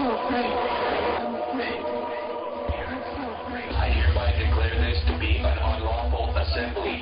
I hereby declare this to be an unlawful assembly.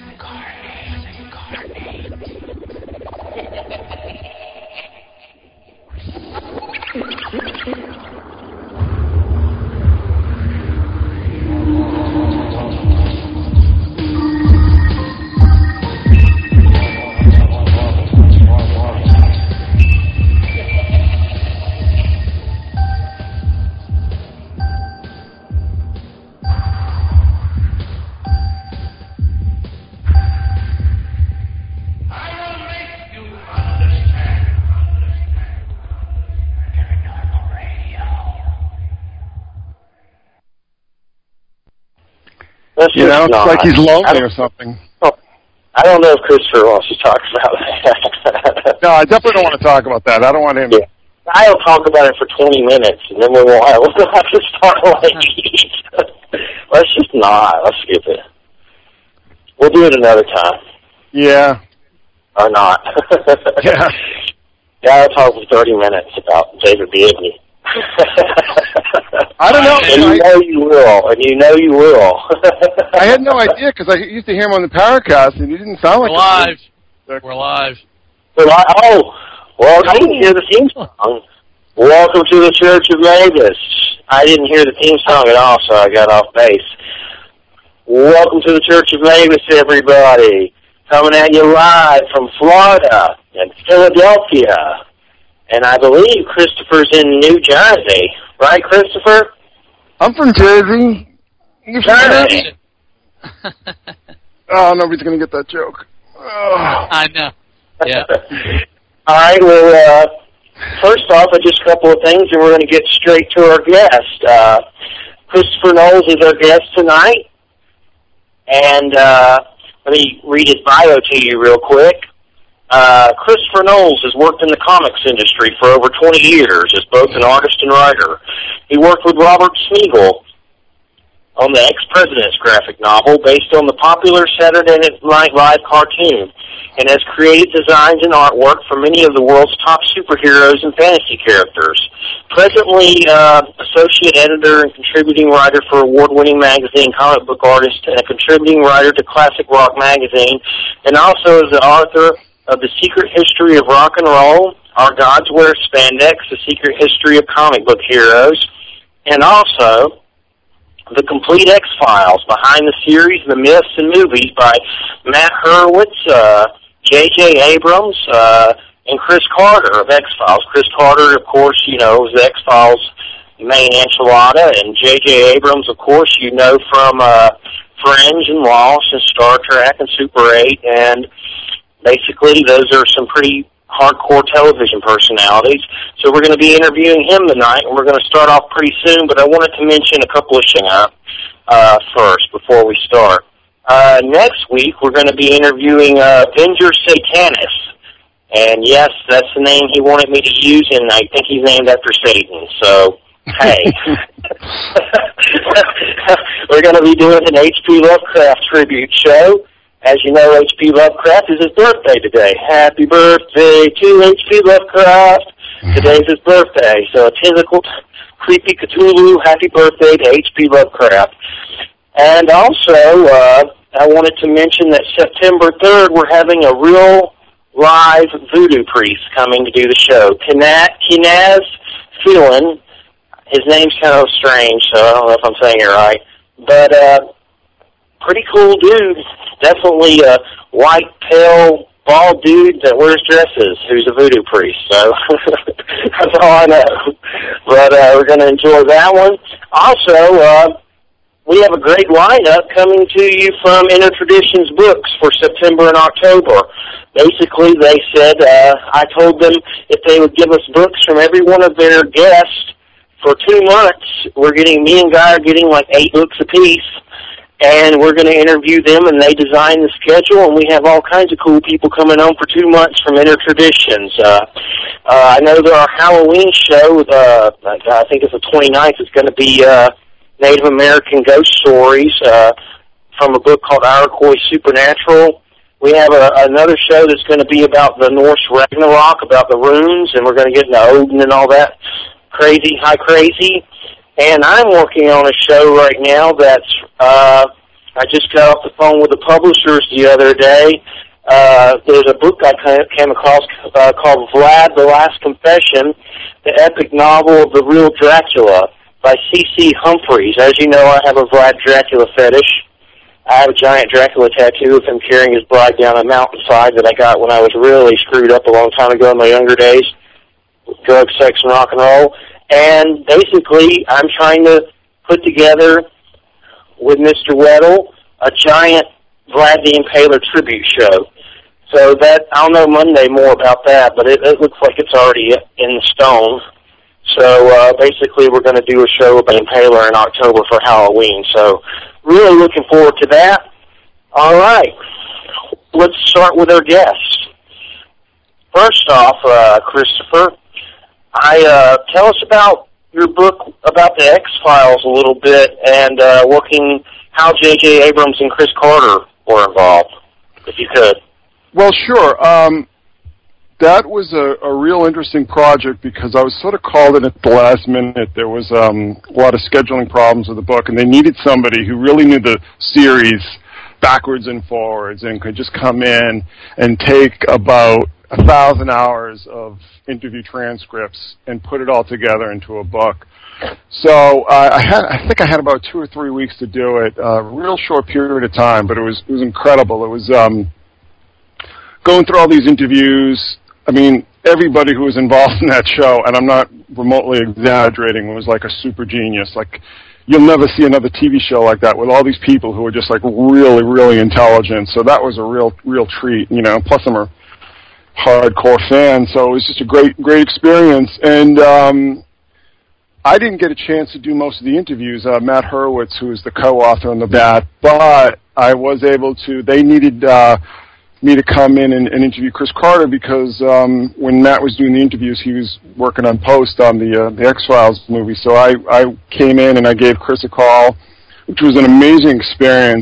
It's like he's lonely or something. I don't know if Christopher wants to talk about that. No, I definitely don't want to talk about that. I don't want him. Yeah. I'll talk about it for 20 minutes, and then we'll have to start Let's just not. Let's skip it. We'll do it another time. Yeah. Or not. Yeah. Yeah, I'll talk for 30 minutes about David Biedney. I don't know. And you know you will. I had no idea because I used to hear him on the Paracast, and he didn't sound like We're live. Well, I didn't hear the theme song. Welcome to the Church of Mavis. I didn't hear the theme song at all, so I got off base. Welcome to the Church of Mavis, everybody. Coming at you live from Florida and Philadelphia. And I believe Christopher's in New Jersey. Right, Christopher? I'm from Jersey. You from Jersey? Oh, nobody's going to get that joke. Oh. I know. Yeah. All right, well, first off, just a couple of things, and we're going to get straight to our guest. Christopher Knowles is our guest tonight. And let me read his bio to you real quick. Christopher Knowles has worked in the comics industry for over 20 years as both an artist and writer. He worked with Robert Smigel on the Ex-President's graphic novel based on the popular Saturday Night Live cartoon, and has created designs and artwork for many of the world's top superheroes and fantasy characters. Presently, associate editor and contributing writer for award-winning magazine Comic Book Artist, and a contributing writer to Classic Rock magazine, and also is the author of The Secret History of Rock and Roll, Our Gods Wear Spandex, The Secret History of Comic Book Heroes, and also The Complete X-Files, Behind the Series, The Myths and Movies by Matt Hurwitz, J.J. Abrams, and Chris Carter of X-Files. Chris Carter, of course, you know, is the X-Files main enchilada, and J.J. Abrams, of course, you know from Fringe and Lost and Star Trek and Super 8, and basically those are some pretty hardcore television personalities. So we're going to be interviewing him tonight, and we're going to start off pretty soon, but I wanted to mention a couple of things first before we start. Next week, we're going to be interviewing Avenger Satanis. And yes, that's the name he wanted me to use, and I think he's named after Satan. So, hey. We're going to be doing an H.P. Lovecraft tribute show. As you know, H.P. Lovecraft is his birthday today. Happy birthday to H.P. Lovecraft. Today's his birthday. So a tentacle, creepy Cthulhu, happy birthday to H.P. Lovecraft. And also, I wanted to mention that September 3rd, we're having a real live voodoo priest coming to do the show. Kenaz Phelan. His name's kind of strange, so I don't know if I'm saying it right. But pretty cool dude. Definitely a white, pale, bald dude that wears dresses who's a voodoo priest. So that's all I know. But we're going to enjoy that one. Also, we have a great lineup coming to you from Inner Traditions Books for September and October. Basically, they said, I told them if they would give us books from every one of their guests for 2 months, me and Guy are getting like 8 books apiece, and we're going to interview them, and they design the schedule, and we have all kinds of cool people coming on for 2 months from Inner Traditions. I know that our Halloween show, I think it's the 29th, is going to be Native American ghost stories from a book called Iroquois Supernatural. We have another show that's going to be about the Norse Ragnarok, about the runes, and we're going to get into Odin and all that Crazy High Crazy, and I'm working on a show right now that's, I just got off the phone with the publishers the other day. There's a book I came across called Vlad, the Last Confession, the epic novel of the real Dracula by C.C. Humphreys. As you know, I have a Vlad Dracula fetish. I have a giant Dracula tattoo of him carrying his bride down a mountainside that I got when I was really screwed up a long time ago in my younger days, with drugs, sex, and rock and roll. And basically, I'm trying to put together, with Mr. Weddle, a giant Vlad the Impaler tribute show. So that, I'll know Monday more about that, but it looks like it's already in the stone. So basically, we're going to do a show about Impaler in October for Halloween. So really looking forward to that. All right, let's start with our guests. First off, Christopher, tell us about your book about the X-Files a little bit, and how J.J. Abrams and Chris Carter were involved, if you could. Well, sure. That was a real interesting project because I was sort of called in at the last minute. There was a lot of scheduling problems with the book, and they needed somebody who really knew the series backwards and forwards and could just come in and take about 1,000 hours of interview transcripts and put it all together into a book. So I think I had about 2 or 3 weeks to do it, a real short period of time, but it was incredible. It was going through all these interviews. I mean, everybody who was involved in that show, and I'm not remotely exaggerating, was like a super genius. Like, you'll never see another TV show like that with all these people who are just like really, really intelligent. So that was a real treat, you know. Plus, I'm a hardcore fan, so it was just a great experience. And I didn't get a chance to do most of the interviews. Matt Hurwitz, who is the co-author on that, but I was able to. They needed me to come in and interview Chris Carter because when Matt was doing the interviews, he was working on post on the X-Files movie. So I came in and I gave Chris a call, which was an amazing experience.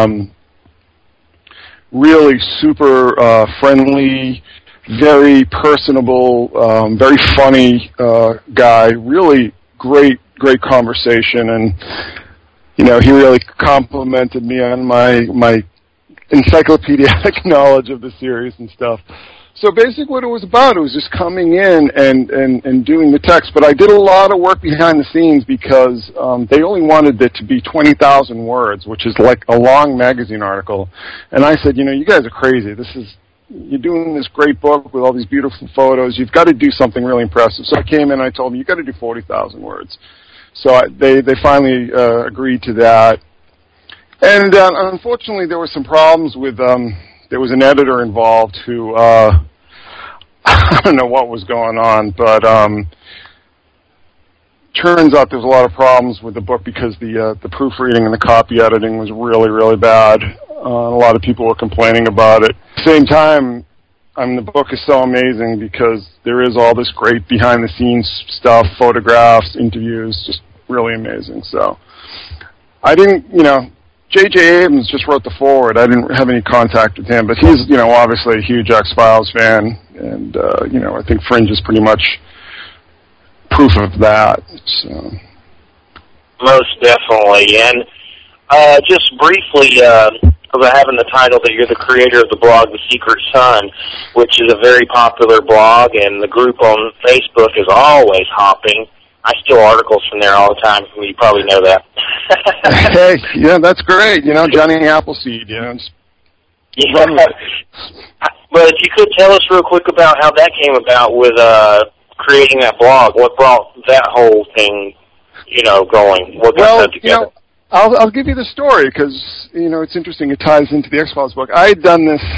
Really super friendly, very personable, very funny guy. Really great conversation, and you know, he really complimented me on my encyclopedic knowledge of the series and stuff. So basically what it was just coming in and doing the text. But I did a lot of work behind the scenes because they only wanted it to be 20,000 words, which is like a long magazine article. And I said, you know, you guys are crazy. You're doing this great book with all these beautiful photos. You've got to do something really impressive. So I came in and I told them, you've got to do 40,000 words. So they finally agreed to that. And unfortunately, there were some problems with, there was an editor involved who, I don't know what was going on, but turns out there's a lot of problems with the book because the proofreading and the copy editing was really, really bad. A lot of people were complaining about it. At the same time, the book is so amazing because there is all this great behind-the-scenes stuff, photographs, interviews, just really amazing. So I didn't, you know, J.J. Abrams just wrote the foreword. I didn't have any contact with him, but he's, you know, obviously a huge X-Files fan, and, you know, I think Fringe is pretty much proof of that. So. Most definitely. And just briefly, because I have in the title that you're the creator of the blog The Secret Sun, which is a very popular blog, and the group on Facebook is always hopping. I steal articles from there all the time. You probably know that. Hey, yeah, that's great. You know, Johnny Appleseed, you know. Yeah. But if you could tell us real quick about how that came about with creating that blog, what brought that whole thing, you know, going? What got that together? You know, I'll give you the story because, you know, it's interesting. It ties into the X-Files book. I had done this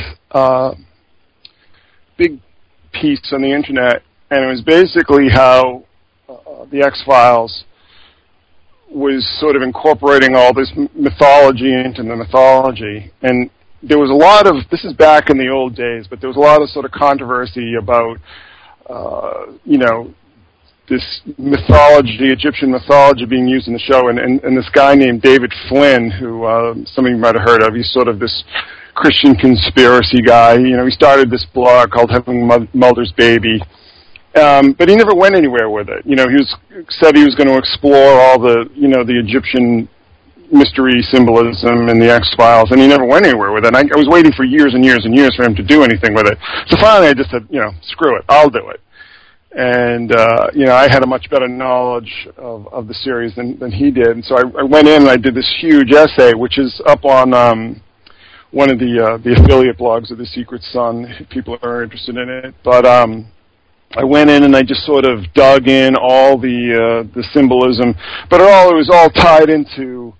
big piece on the Internet, and it was basically how the X-Files was sort of incorporating all this mythology into the mythology. And there was a lot of, this is back in the old days, but there was a lot of sort of controversy about, you know, this mythology, Egyptian mythology being used in the show. And this guy named David Flynn, who some of you might have heard of, he's sort of this Christian conspiracy guy. You know, he started this blog called Heaven Mulder's Baby. But he never went anywhere with it. He said he was going to explore all the, the Egyptian mystery symbolism in the X-Files, and he never went anywhere with it. And I was waiting for years and years and years for him to do anything with it. So finally I just said, screw it, I'll do it. And, I had a much better knowledge of the series than he did. And so I went in and I did this huge essay, which is up on one of the affiliate blogs of The Secret Sun, if people are interested in it. But I went in and I just sort of dug in all the symbolism, but it was all tied into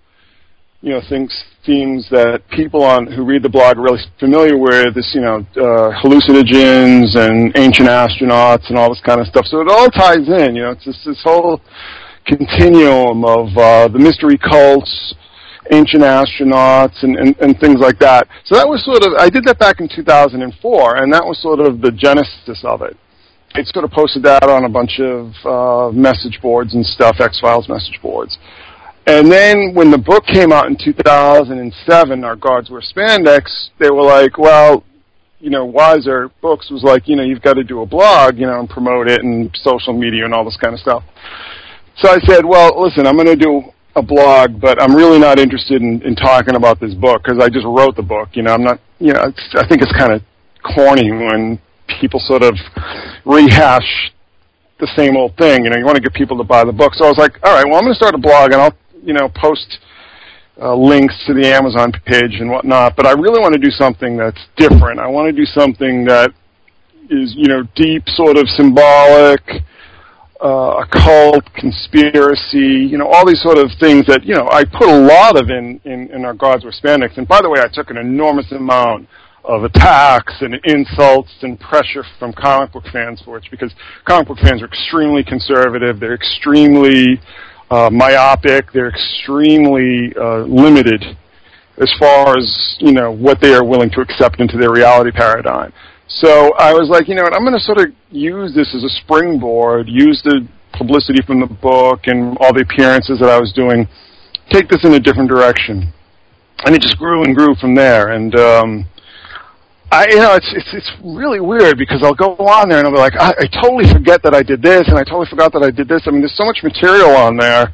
themes that people who read the blog are really familiar with, this, hallucinogens and ancient astronauts and all this kind of stuff. So it all ties in, it's this whole continuum of the mystery cults, ancient astronauts, and things like that. So that was I did that back in 2004, and that was sort of the genesis of it. I sort of posted that on a bunch of message boards and stuff, X-Files message boards. And then when the book came out in 2007, Our Gods Wear Spandex, they were like, well, Wiser Books was like, you've got to do a blog, and promote it and social media and all this kind of stuff. So I said, well, listen, I'm going to do a blog, but I'm really not interested in talking about this book because I just wrote the book. I'm not, I think it's kind of corny when people sort of rehash the same old thing. You want to get people to buy the book. So I was like, all right, well, I'm going to start a blog and I'll post links to the Amazon page and whatnot, but I really want to do something that's different. I want to do something that is, deep, sort of symbolic, occult, conspiracy, all these sort of things that, I put a lot of in Our Gods Wear Spandex. And by the way, I took an enormous amount of attacks and insults and pressure from comic book fans for it, because comic book fans are extremely conservative, they're extremely myopic, they're extremely limited as far as, what they are willing to accept into their reality paradigm. So I was like, I'm going to sort of use this as a springboard, use the publicity from the book and all the appearances that I was doing, take this in a different direction. And it just grew and grew from there. And it's really weird because I'll go on there and I'll be like, I totally forget that I did this, and I totally forgot that I did this. I mean, there's so much material on there.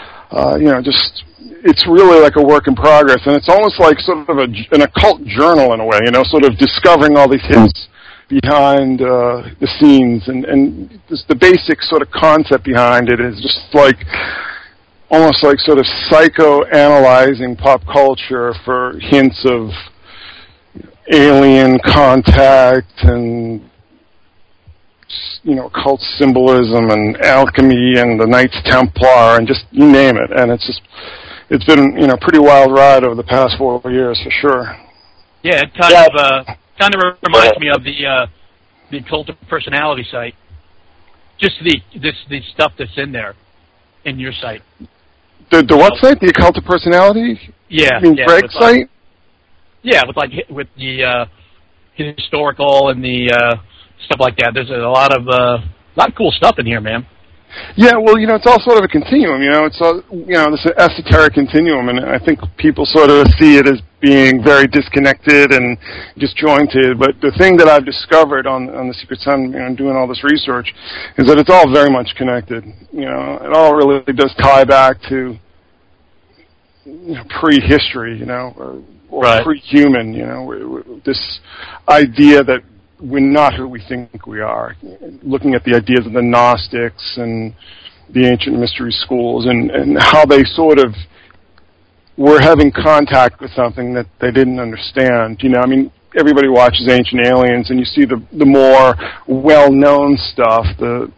It's really like a work in progress, and it's almost like sort of an occult journal in a way, sort of discovering all these things behind the scenes, and just the basic sort of concept behind it is just like almost like sort of psychoanalyzing pop culture for hints of alien contact and occult symbolism and alchemy and the Knights Templar and just you name it. And it's been a pretty wild ride over the past 4 years for sure. Yeah, it kind of reminds me of the Cult of Personality site. Just the stuff that's in there in your site. The what site? The Occult of Personality? Yeah. You mean Greg's site? Yeah, with the historical and the stuff like that. There's a lot of cool stuff in here, man. Yeah, well, it's all sort of a continuum. It's all, this esoteric continuum, and I think people sort of see it as being very disconnected and disjointed. But the thing that I've discovered on the Secret Sun, doing all this research, is that it's all very much connected. It all really does tie back to prehistory, or right. pre-human, this idea that we're not who we think we are. Looking at the ideas of the Gnostics and the ancient mystery schools and how they sort of were having contact with something that they didn't understand. Everybody watches Ancient Aliens and you see the more well-known stuff, the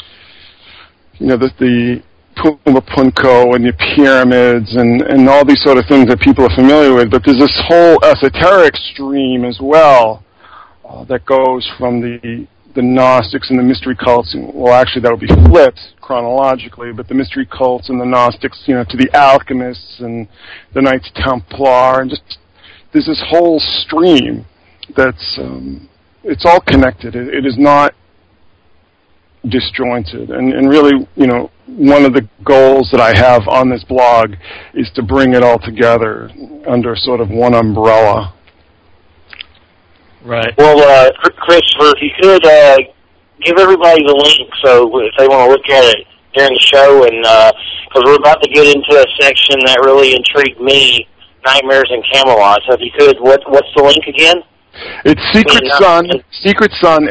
Puma Punko and the pyramids and all these sort of things that people are familiar with, but there's this whole esoteric stream as well that goes from the Gnostics and the mystery cults. Well, actually, that would be flipped chronologically, but the mystery cults and the Gnostics, to the alchemists and the Knights Templar, and just there's this whole stream that's it's all connected. It is not disjointed, and really, one of the goals that I have on this blog is to bring it all together under sort of one umbrella. Right. Well, Christopher, if you could give everybody the link so if they want to look at it during the show, and because we're about to get into a section that really intrigued me, Nightmares in Camelot. So if you could, what's the link again? It's Secret Sun,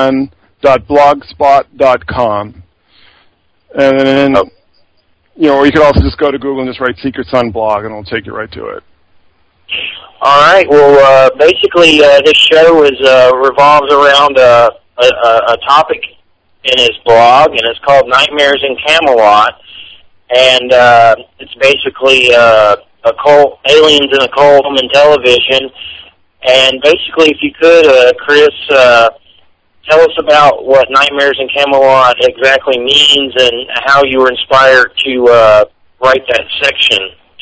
SUN.blogspot.com. And then, or you could also just go to Google and just write Secret Sun blog, and it'll take you right to it. All right. Well, basically, this show revolves around a topic in his blog, and it's called Nightmares in Camelot. And it's basically aliens and occult in television. And basically, if you could, Chris, tell us about what Nightmares in Camelot exactly means and how you were inspired to write that section.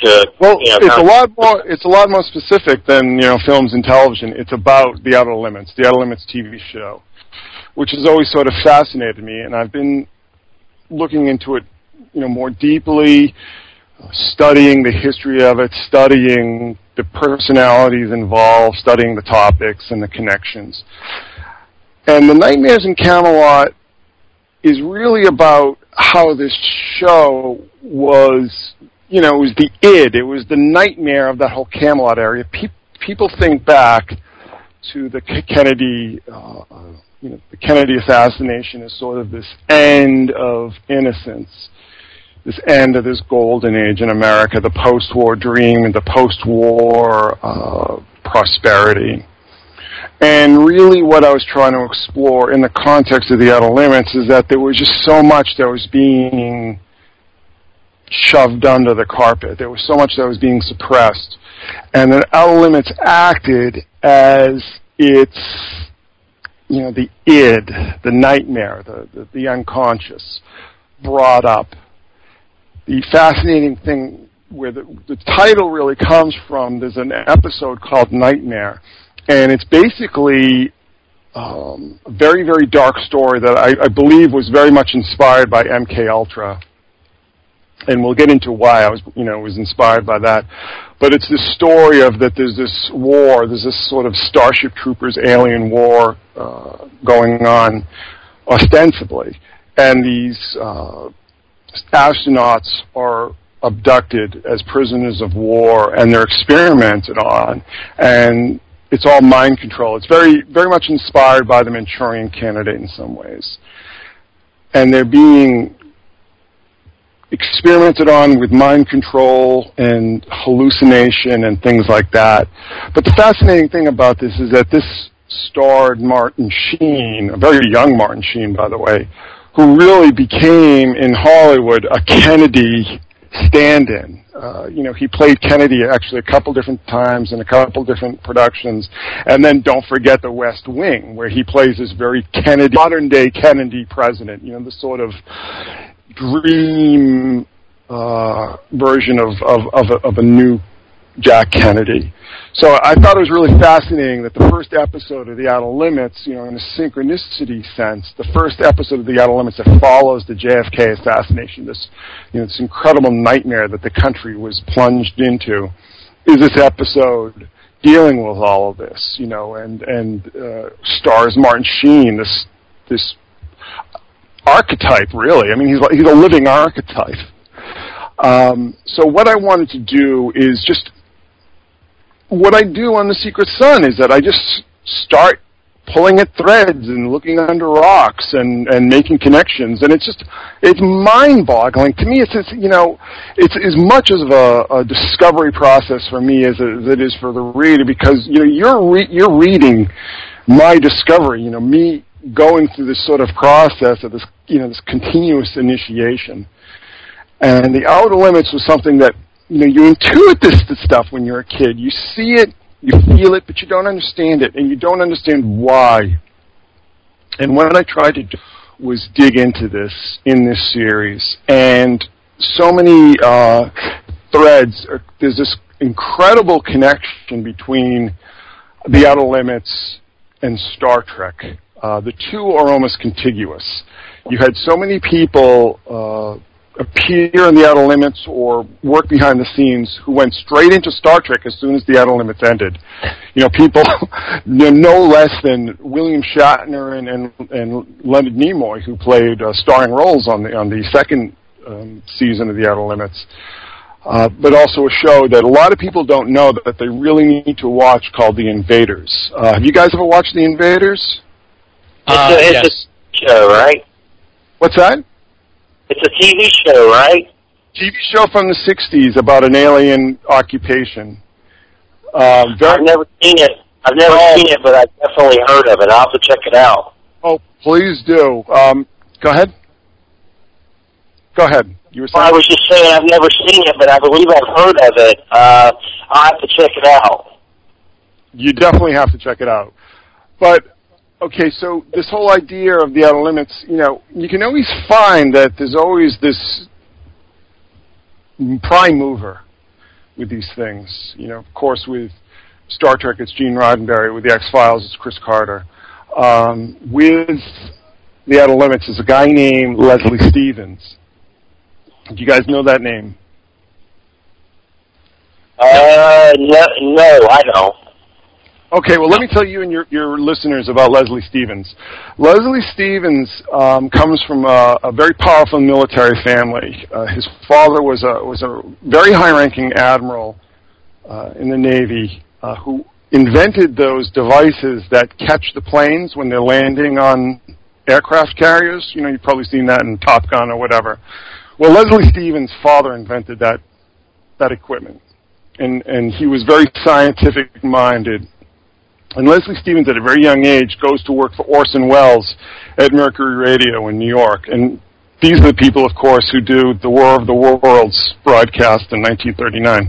It's a lot more specific than films and television. It's about the Outer Limits, the Outer Limits TV show, which has always sort of fascinated me, and I've been looking into it, more deeply, studying the history of it, studying the personalities involved, studying the topics and the connections. And the Nightmares in Camelot is really about how this show was, it was the id, it was the nightmare of that whole Camelot area. People think back to the Kennedy, the Kennedy assassination as sort of this end of innocence, this end of this golden age in America, the post-war dream and the post-war prosperity. And really what I was trying to explore in the context of the Outer Limits is that there was just so much that was being shoved under the carpet. There was so much that was being suppressed. And the Outer Limits acted as its, the id, the nightmare, the unconscious, brought up. The fascinating thing where the title really comes from, there's an episode called Nightmare, and it's basically a very, very dark story that I believe was very much inspired by MK Ultra. And we'll get into why I was inspired by that. But it's this story of that there's this war, there's this sort of Starship Troopers alien war going on, ostensibly. And these astronauts are abducted as prisoners of war, and they're experimented on. And it's all mind control. It's very, very much inspired by the Manchurian Candidate in some ways. And they're being experimented on with mind control and hallucination and things like that. But the fascinating thing about this is that this starred Martin Sheen, a very young Martin Sheen, by the way, who really became in Hollywood a Kennedy stand-in. He played Kennedy actually a couple different times in a couple different productions. And then don't forget The West Wing, where he plays this very modern-day Kennedy president, the sort of dream version of a new Jack Kennedy. So I thought it was really fascinating that the first episode of The Outer Limits, in a synchronicity sense, the first episode of The Outer Limits that follows the JFK assassination, this incredible nightmare that the country was plunged into, is this episode dealing with all of this, and stars Martin Sheen, this archetype, really. I mean, he's a living archetype. So what I wanted to do is just what I do on The Secret Sun is that I just start pulling at threads and looking under rocks and making connections, and it's mind-boggling to me. It's as much of a discovery process for me as it is for the reader, because you're reading my discovery. Me going through this sort of process of this this continuous initiation. And The Outer Limits was something that you intuit this stuff when you're a kid. You see it, you feel it, but you don't understand it, and you don't understand why. And what I tried to do was dig into this in this series, and so many threads. There's this incredible connection between The Outer Limits and Star Trek. The two are almost contiguous. You had so many people appear in the Outer Limits or work behind the scenes who went straight into Star Trek as soon as the Outer Limits ended. People no less than William Shatner and Leonard Nimoy, who played starring roles on the second season of the Outer Limits. But also a show that a lot of people don't know that they really need to watch called The Invaders. Have you guys ever watched The Invaders? It's a show, right? What's that? It's a TV show, right? TV show from the 60s about an alien occupation. I've never seen it. But I've definitely heard of it. I'll have to check it out. Oh, please do. Go ahead. Go ahead. You were saying? Well, I was just saying I've never seen it, but I believe I've heard of it. I'll have to check it out. You definitely have to check it out. But okay, so this whole idea of the Outer Limits, you can always find that there's always this prime mover with these things. Of course, with Star Trek, it's Gene Roddenberry. With the X-Files, it's Chris Carter. With the Outer Limits is a guy named Leslie Stevens. Do you guys know that name? No, I don't. Okay, well, let me tell you and your listeners about Leslie Stevens. Leslie Stevens comes from a very powerful military family. His father was a very high-ranking admiral in the Navy who invented those devices that catch the planes when they're landing on aircraft carriers. You've probably seen that in Top Gun or whatever. Well, Leslie Stevens' father invented that equipment, and he was very scientific-minded. And Leslie Stevens, at a very young age, goes to work for Orson Welles at Mercury Radio in New York. And these are the people, of course, who do the War of the Worlds broadcast in 1939.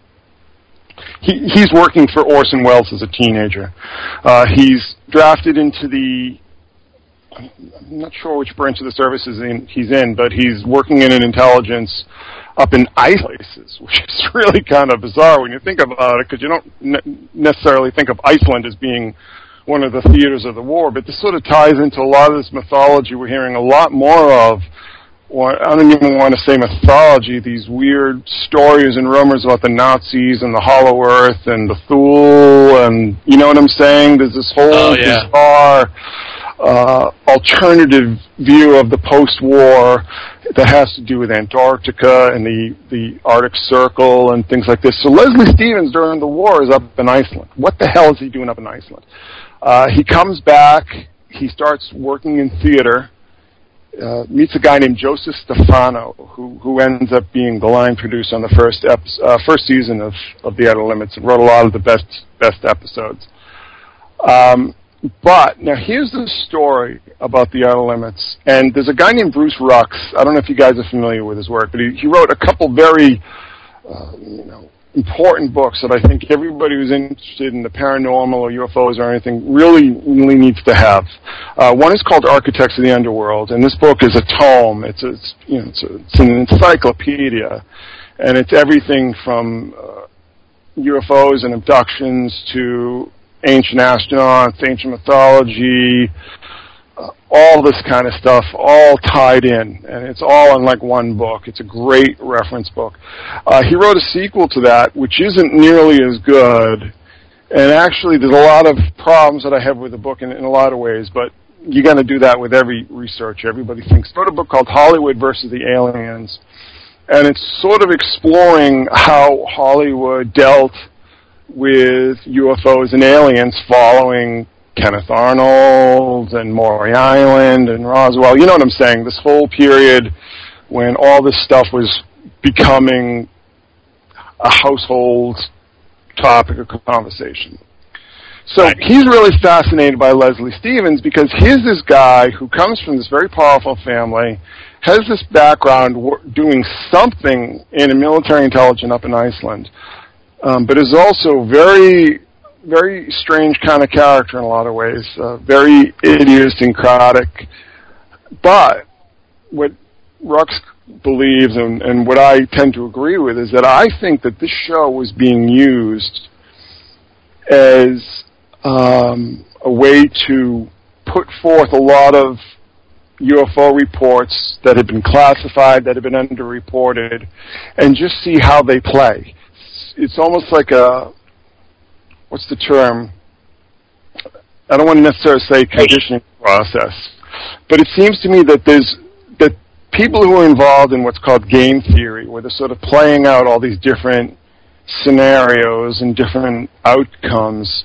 He's working for Orson Welles as a teenager. He's drafted into I'm not sure which branch of the service he's in, but he's working in an intelligence up in Iceland, which is really kind of bizarre when you think about it, because you don't necessarily think of Iceland as being one of the theaters of the war, but this sort of ties into a lot of this mythology we're hearing a lot more of, or I don't even want to say mythology, these weird stories and rumors about the Nazis and the Hollow Earth and the Thule, and you know what I'm saying? There's this whole bizarre alternative view of the post-war that has to do with Antarctica and the Arctic Circle and things like this. So Leslie Stevens during the war is up in Iceland. What the hell is he doing up in Iceland? He comes back, he starts working in theater, meets a guy named Joseph Stefano, who ends up being the line producer on the first season of The Outer Limits and wrote a lot of the best episodes. But now here's the story about The Outer Limits, and there's a guy named Bruce Rux. I don't know if you guys are familiar with his work, but he wrote a couple very important books that I think everybody who's interested in the paranormal or UFOs or anything really needs to have. One is called Architects of the Underworld, and this book is a tome. It's an encyclopedia, and it's everything from UFOs and abductions to ancient astronauts, ancient mythology, all this kind of stuff, all tied in, and it's all in like one book. It's a great reference book. He wrote a sequel to that, which isn't nearly as good, and actually there's a lot of problems that I have with the book in a lot of ways, but you're going to do that with every researcher. Everybody thinks. He wrote a book called Hollywood versus the Aliens, and it's sort of exploring how Hollywood dealt with UFOs and aliens following Kenneth Arnold and Maury Island and Roswell. You know what I'm saying? This whole period when all this stuff was becoming a household topic of conversation. So he's really fascinated by Leslie Stevens because here's this guy who comes from this very powerful family, has this background doing something in a military intelligence up in Iceland, but is also very, very strange kind of character in a lot of ways, very idiosyncratic. But what Rux believes, and what I tend to agree with, is that I think that this show was being used as a way to put forth a lot of UFO reports that have been classified, that have been underreported, and just see how they play. It's almost like a, what's the term? I don't want to necessarily say conditioning process, but it seems to me that that people who are involved in what's called game theory, where they're sort of playing out all these different scenarios and different outcomes,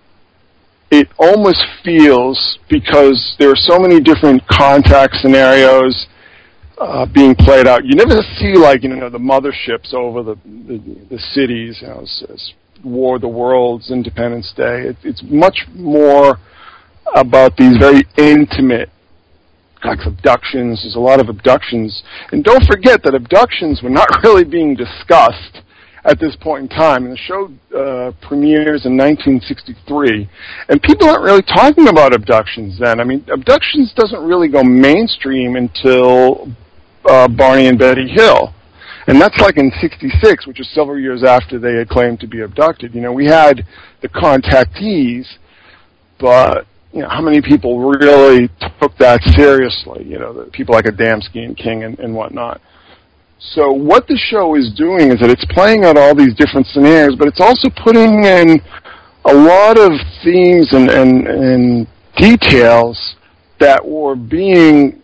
it almost feels, because there are so many different contact scenarios being played out. You never see, like, the motherships over the cities, as War of the Worlds, Independence Day. It's much more about these very intimate, like abductions. There's a lot of abductions. And don't forget that abductions were not really being discussed at this point in time. And the show premieres in 1963, and people aren't really talking about abductions then. I mean, abductions doesn't really go mainstream until Barney and Betty Hill. And that's like in 66, which is several years after they had claimed to be abducted. We had the contactees, but how many people really took that seriously? The people like Adamski and King and whatnot. So what the show is doing is that it's playing out all these different scenarios, but it's also putting in a lot of themes and details that were being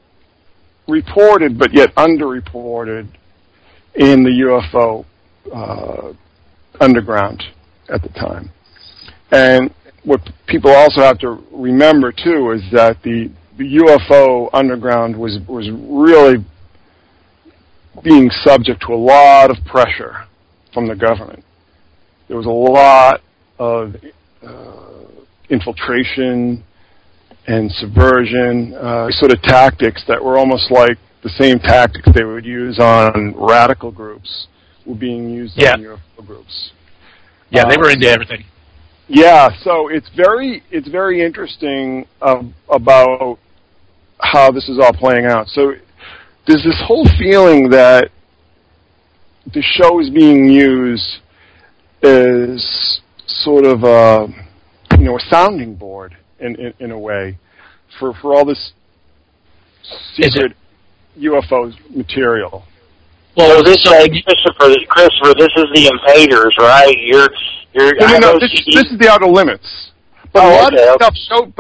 reported but yet underreported in the UFO underground at the time. And what people also have to remember, too, is that the UFO underground was really being subject to a lot of pressure from the government. There was a lot of infiltration and subversion, sort of tactics that were almost like the same tactics they would use on radical groups were being used on UFO groups. Yeah, they were into everything. Yeah, so it's very interesting about how this is all playing out. So there's this whole feeling that the show is being used as sort of a sounding board in a way for all this secret UFO material. Well, Christopher, this is the Invaders, right? No, this is the Outer Limits. But a lot of stuff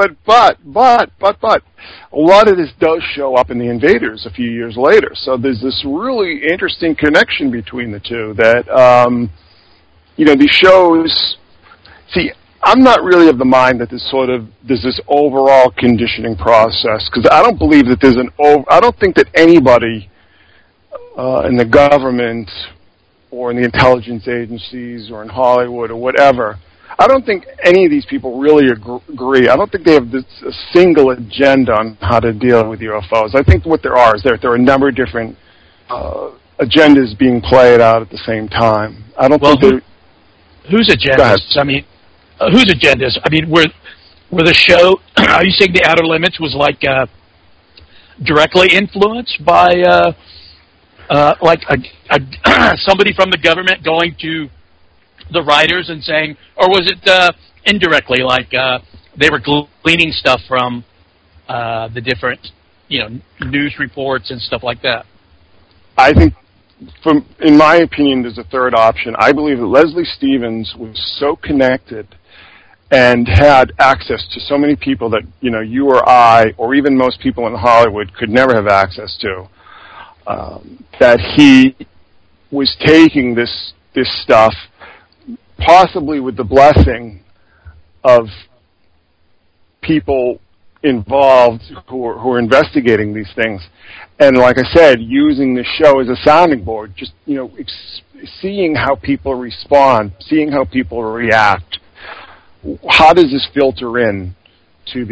but a lot of this does show up in the Invaders a few years later. So there's this really interesting connection between the two that these shows. See, I'm not really of the mind that there's this overall conditioning process, because I don't believe that I don't think that anybody in the government or in the intelligence agencies or in Hollywood or whatever, I don't think any of these people really agree. I don't think they have a single agenda on how to deal with UFOs. I think what there are are a number of different agendas being played out at the same time. I don't think whose agendas? I mean, whose agendas? I mean, were the show? Are you saying the Outer Limits was like directly influenced by like somebody from the government going to the writers and saying, or was it indirectly, like they were gleaning stuff from the different, news reports and stuff like that? I think, in my opinion, there's a third option. I believe that Leslie Stevens was so connected and had access to so many people that, you or I, or even most people in Hollywood could never have access to, that he was taking this stuff, possibly with the blessing of people involved who are investigating these things, and like I said, using the show as a sounding board, just seeing how people respond, seeing how people react. How does this filter in to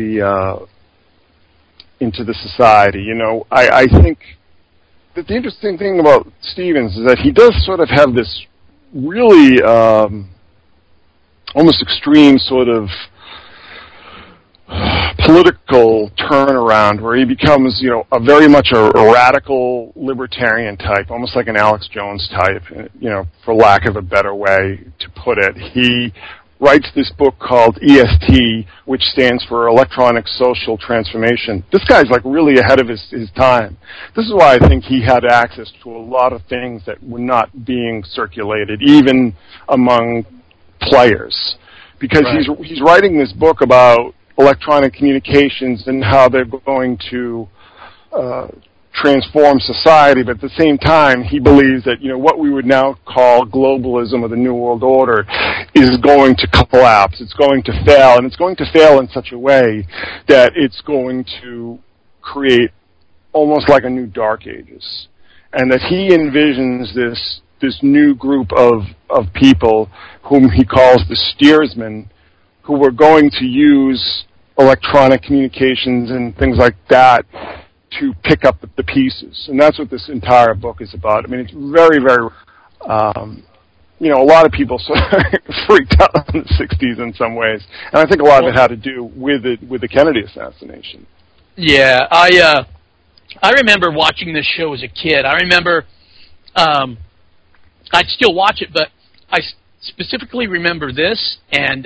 into the society? I think that the interesting thing about Stevens is that he does sort of have this really almost extreme sort of political turnaround where he becomes, a very much a radical libertarian type, almost like an Alex Jones type, for lack of a better way to put it. He writes this book called EST, which stands for Electronic Social Transformation. This guy's like really ahead of his time. This is why I think he had access to a lot of things that were not being circulated, even among players. Because he's writing this book about electronic communications and how they're going to transform society, but at the same time, he believes that, what we would now call globalism or the New World Order is going to collapse. It's going to fail, and it's going to fail in such a way that it's going to create almost like a new Dark Ages. And that he envisions this new group of people whom he calls the steersmen, who are going to use electronic communications and things like that to pick up the pieces. And that's what this entire book is about. I mean, it's very, very, a lot of people sort of freaked out in the 60s in some ways. And I think a lot of it had to do with the Kennedy assassination. Yeah, I remember watching this show as a kid. I remember, I'd still watch it, but I specifically remember this and,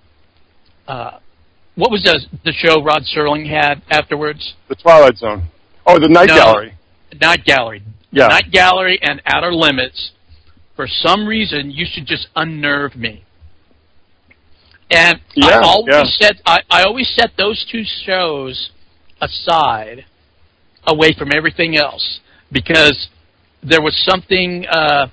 what was the show Rod Serling had afterwards? The Twilight Zone. Oh, the Night Gallery. Night Gallery. Yeah. Night Gallery and Outer Limits, for some reason, used to just unnerve me. And I always set those two shows aside, away from everything else, because there was something,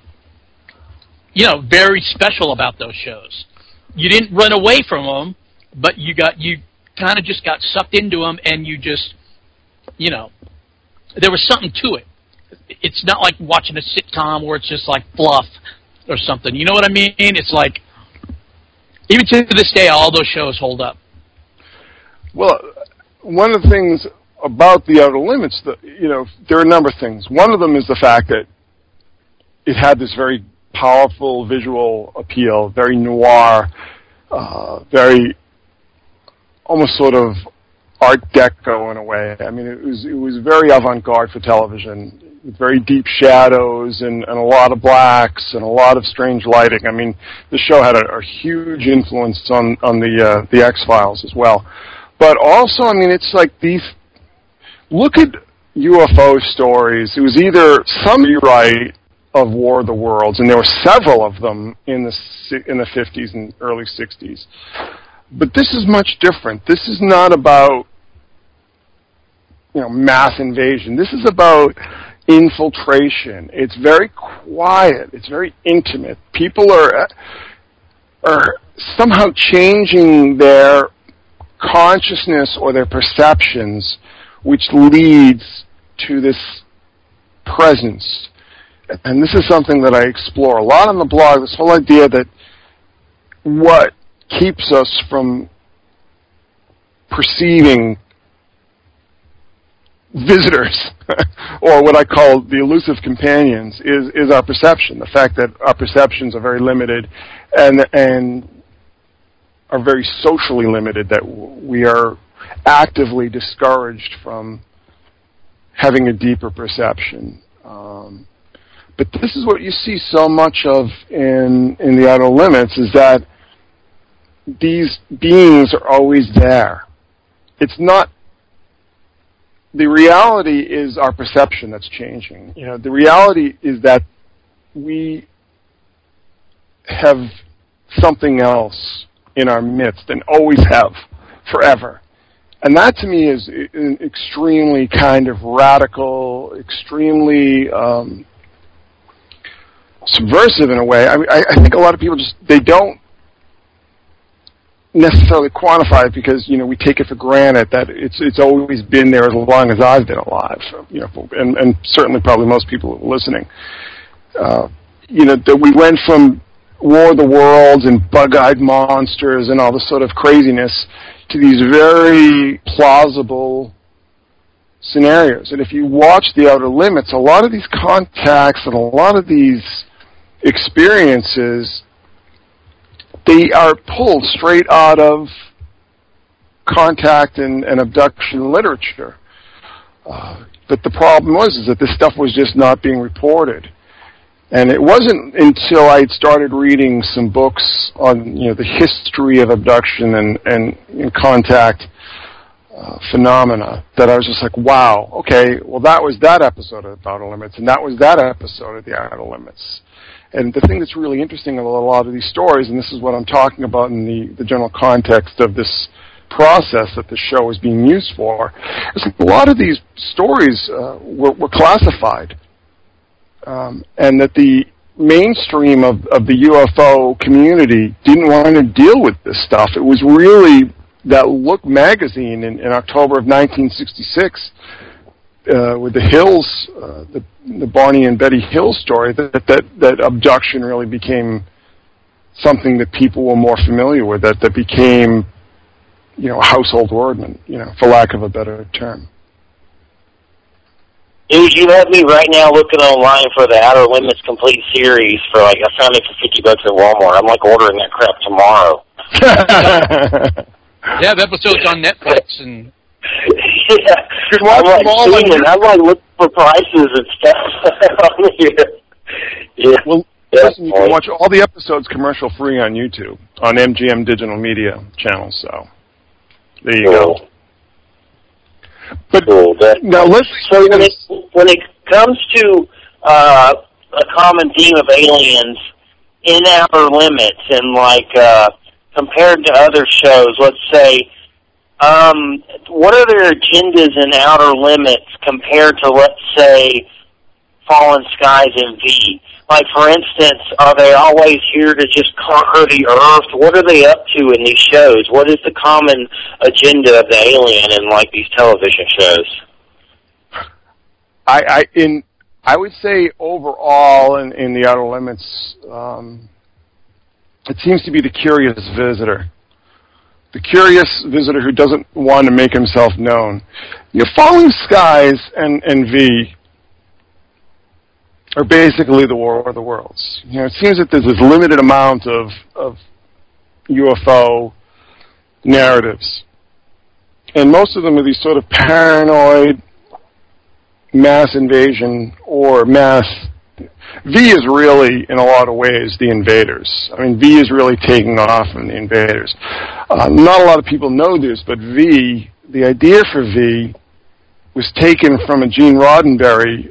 very special about those shows. You didn't run away from them, but you kind of just got sucked into them, and you just, there was something to it. It's not like watching a sitcom where it's just like fluff or something. You know what I mean? It's like, even to this day, all those shows hold up. Well, one of the things about The Outer Limits, there are a number of things. One of them is the fact that it had this very powerful visual appeal, very noir, very almost sort of Art Deco in a way. I mean, it was very avant-garde for television, with very deep shadows and a lot of blacks and a lot of strange lighting. I mean, the show had a huge influence on the X-Files as well. But also, I mean, it's like look at UFO stories. It was either some rewrite of War of the Worlds, and there were several of them in the 50s and early 60s. But this is much different. This is not about, mass invasion. This is about infiltration. It's very quiet. It's very intimate. People are somehow changing their consciousness or their perceptions, which leads to this presence. And this is something that I explore a lot on the blog, this whole idea that what keeps us from perceiving visitors, or what I call the elusive companions, is our perception. The fact that our perceptions are very limited and are very socially limited, that we are actively discouraged from having a deeper perception. But this is what you see so much of in The Outer Limits, is that these beings are always there. It's not, the reality is our perception that's changing. The reality is that we have something else in our midst, and always have, forever. And that to me is an extremely kind of radical, extremely subversive in a way. I think a lot of people they don't necessarily quantify it, because we take it for granted that it's always been there as long as I've been alive. And certainly probably most people listening. That we went from War of the Worlds and bug-eyed monsters and all this sort of craziness to these very plausible scenarios. And if you watch The Outer Limits, a lot of these contacts and a lot of these experiences, they are pulled straight out of contact and abduction literature. But the problem is that this stuff was just not being reported. And it wasn't until I had started reading some books on, the history of abduction and contact phenomena that I was just like, wow, okay, well that was that episode of Outer Limits, and that was that episode of the Outer Limits. And the thing that's really interesting about a lot of these stories, and this is what I'm talking about in the general context of this process that the show is being used for, is a lot of these stories were classified. And that the mainstream of the UFO community didn't want to deal with this stuff. It was really that Look magazine in October of 1966 with the Hills, the Barney and Betty Hill story, that abduction really became something that people were more familiar with, that became, a household word, for lack of a better term. Dude, you have me right now looking online for the Outer Limits complete series for I found it for $50 at Walmart. I'm ordering that crap tomorrow. Yeah, the episode's on Netflix and I'm looking for prices and stuff on here. Yeah. Well, listen, you can watch all the episodes commercial free on YouTube on MGM Digital Media channel. So there you go. But now when it comes to a common theme of aliens in Outer Limits and compared to other shows, let's say, what are their agendas in Outer Limits compared to, let's say, Fallen Skies and V? For instance, are they always here to just conquer the Earth? What are they up to in these shows? What is the common agenda of the alien in, these television shows? I would say overall in the Outer Limits, it seems to be the curious visitor. The curious visitor who doesn't want to make himself known. Fallen Skies and V are basically the War of the Worlds. It seems that there's this limited amount of UFO narratives. And most of them are these sort of paranoid mass invasion or mass... V is really, in a lot of ways, the invaders. V is really taking off from the invaders. Not a lot of people know this, but V, the idea for V, was taken from a Gene Roddenberry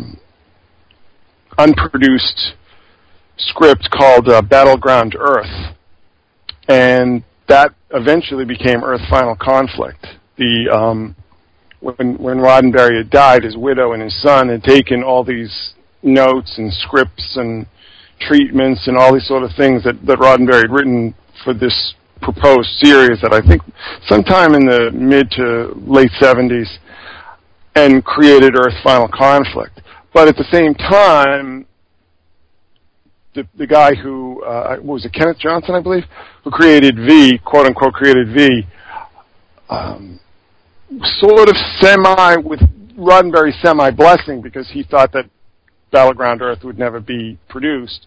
unproduced script called Battleground Earth. And that eventually became Earth Final Conflict. When Roddenberry had died, his widow and his son had taken all these notes and scripts and treatments and all these sort of things that Roddenberry had written for this proposed series that I think sometime in the mid to late 70s, and created Earth Final Conflict. But at the same time, the guy who, was it Kenneth Johnson, I believe, who created V, quote-unquote created V, sort of with Roddenberry semi-blessing, because he thought that Battleground Earth would never be produced,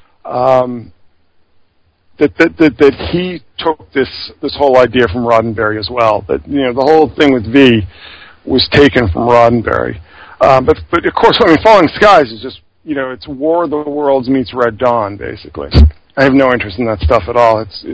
that he took this whole idea from Roddenberry as well. That the whole thing with V was taken from Roddenberry. But of course, Falling Skies is just it's War of the Worlds meets Red Dawn, basically. I have no interest in that stuff at all. It's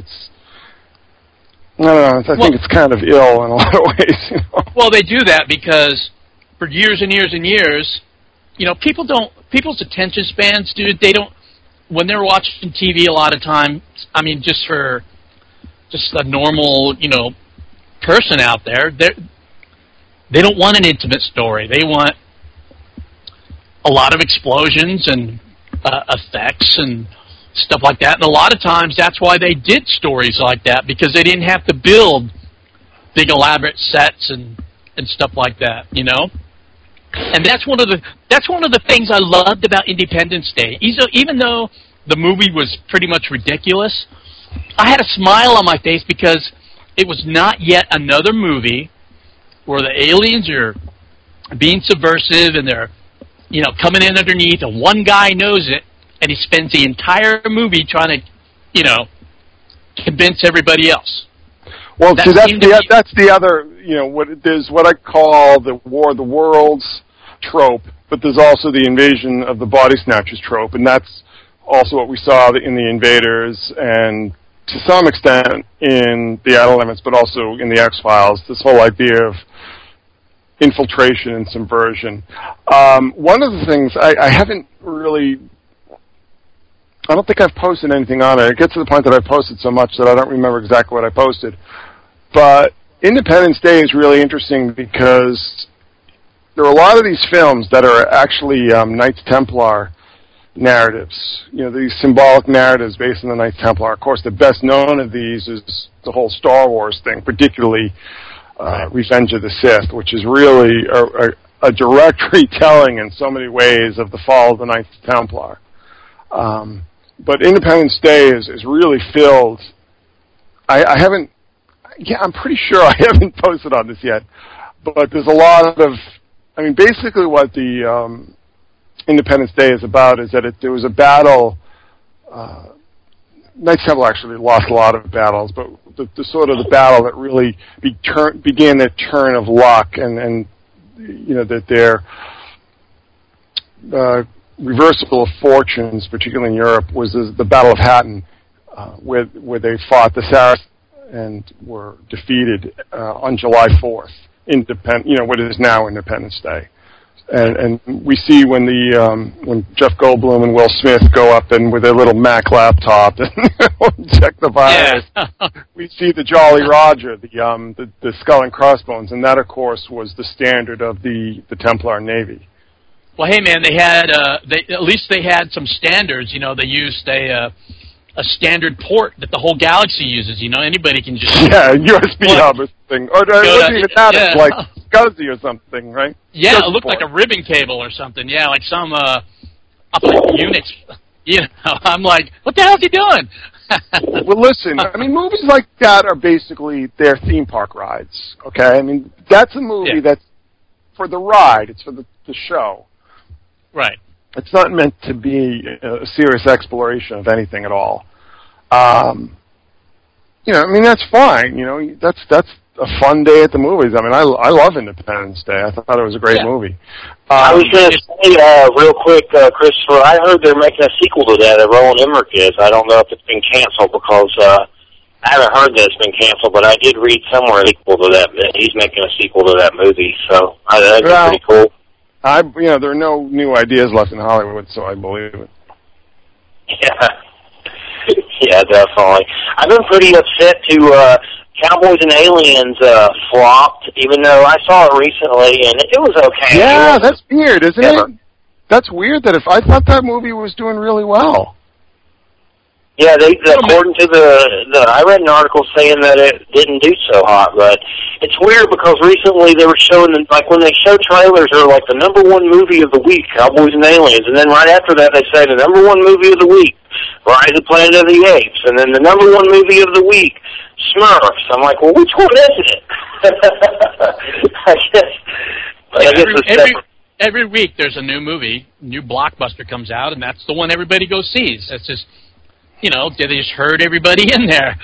I don't know. I think it's kind of ill in a lot of ways. Well, they do that because for years and years and years, people's attention spans, dude, when they're watching TV a lot of time, just for a normal, person out there, they don't want an intimate story. They want a lot of explosions and effects and stuff like that. And a lot of times that's why they did stories like that, because they didn't have to build big elaborate sets and stuff like that, And that's one of the things I loved about Independence Day. Even though the movie was pretty much ridiculous, I had a smile on my face because it was not yet another movie where the aliens are being subversive and they're, coming in underneath, and one guy knows it, and he spends the entire movie trying to, convince everybody else. Well, see, that's the other, there's what I call the War of the Worlds trope, but there's also the invasion of the body snatchers trope, and that's also what we saw in the Invaders, and to some extent in the Outer Limits, but also in the X-Files, this whole idea of infiltration and subversion. One of the things, I haven't really, I don't think I've posted anything on it. It gets to the point that I've posted so much that I don't remember exactly what I posted. But Independence Day is really interesting because there are a lot of these films that are actually Knights Templar narratives, these symbolic narratives based on the Knights Templar. Of course, the best known of these is the whole Star Wars thing, particularly Revenge of the Sith, which is really a direct retelling in so many ways of the fall of the Knights Templar. But Independence Day is really filled. I'm pretty sure I haven't posted on this yet, but there's a lot of, basically what the Independence Day is about is that there was a battle. Knights Templar actually lost a lot of battles, but the sort of the battle that really began their turn of luck, and that their reversible of fortunes, particularly in Europe, was the Battle of Hattin, where they fought the Saracens and were defeated on July 4th, what is now Independence Day. And we see when Jeff Goldblum and Will Smith go up and with their little Mac laptop and check the virus, we see the Jolly Roger, the skull and crossbones, and that, of course, was the standard of the Templar Navy. Well, hey man, they had at least they had some standards. They used a standard port that the whole galaxy uses. Anybody can just USB hub or something, or it wasn't even that. It's like SCSI or something, right? Yeah, it looked like a ribbon cable or something. Yeah, like some Unix. I'm like, what the hell is he doing? Well, listen, movies like that are basically their theme park rides. Okay, that's a movie that's for the ride. It's for the show. Right. It's not meant to be a serious exploration of anything at all. That's fine. That's a fun day at the movies. I love Independence Day. I thought it was a great movie. I was going to say real quick, Christopher, I heard they're making a sequel to that, Roland Emmerich is. I don't know if it's been canceled because I haven't heard that it's been canceled, but I did read somewhere a sequel to that. He's making a sequel to that movie, so that's pretty cool. There are no new ideas left in Hollywood, so I believe it. Yeah, definitely. I've been pretty upset to Cowboys and Aliens flopped, even though I saw it recently, and it was okay. Yeah, that's weird, isn't it? That's weird that I thought that movie was doing really well. Yeah, according to I read an article saying that it didn't do so hot, but it's weird because recently they were showing, when they show trailers, they're like the number one movie of the week, Cowboys and Aliens, and then right after that they say the number one movie of the week, Rise of Planet of the Apes, and then the number one movie of the week, Smurfs. I'm like, well, which one is it? I guess every week there's a new movie, new blockbuster comes out, and that's the one everybody goes sees. That's just, they just herd everybody in there.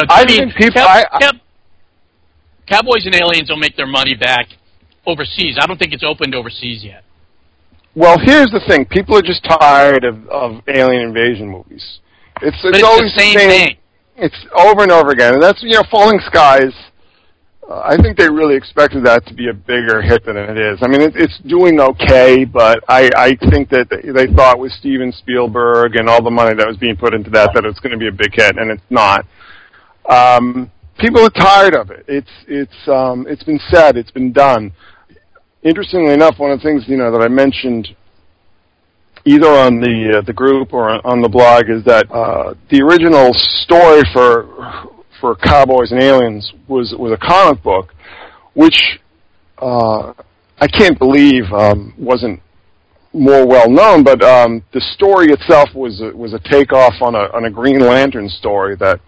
Cowboys and Aliens will make their money back overseas. I don't think it's opened overseas yet. Well, here's the thing. People are just tired of alien invasion movies. It's always the same thing. It's over and over again. And that's, Falling Skies, I think they really expected that to be a bigger hit than it is. It's doing okay, but I think that they thought with Steven Spielberg and all the money that was being put into that it's going to be a big hit, and it's not. People are tired of it. It's been said, it's been done. Interestingly enough, one of the things that I mentioned either on the group or on the blog is that the original story for Cowboys and Aliens was a comic book, which I can't believe wasn't more well known. But the story itself was a takeoff on a Green Lantern story that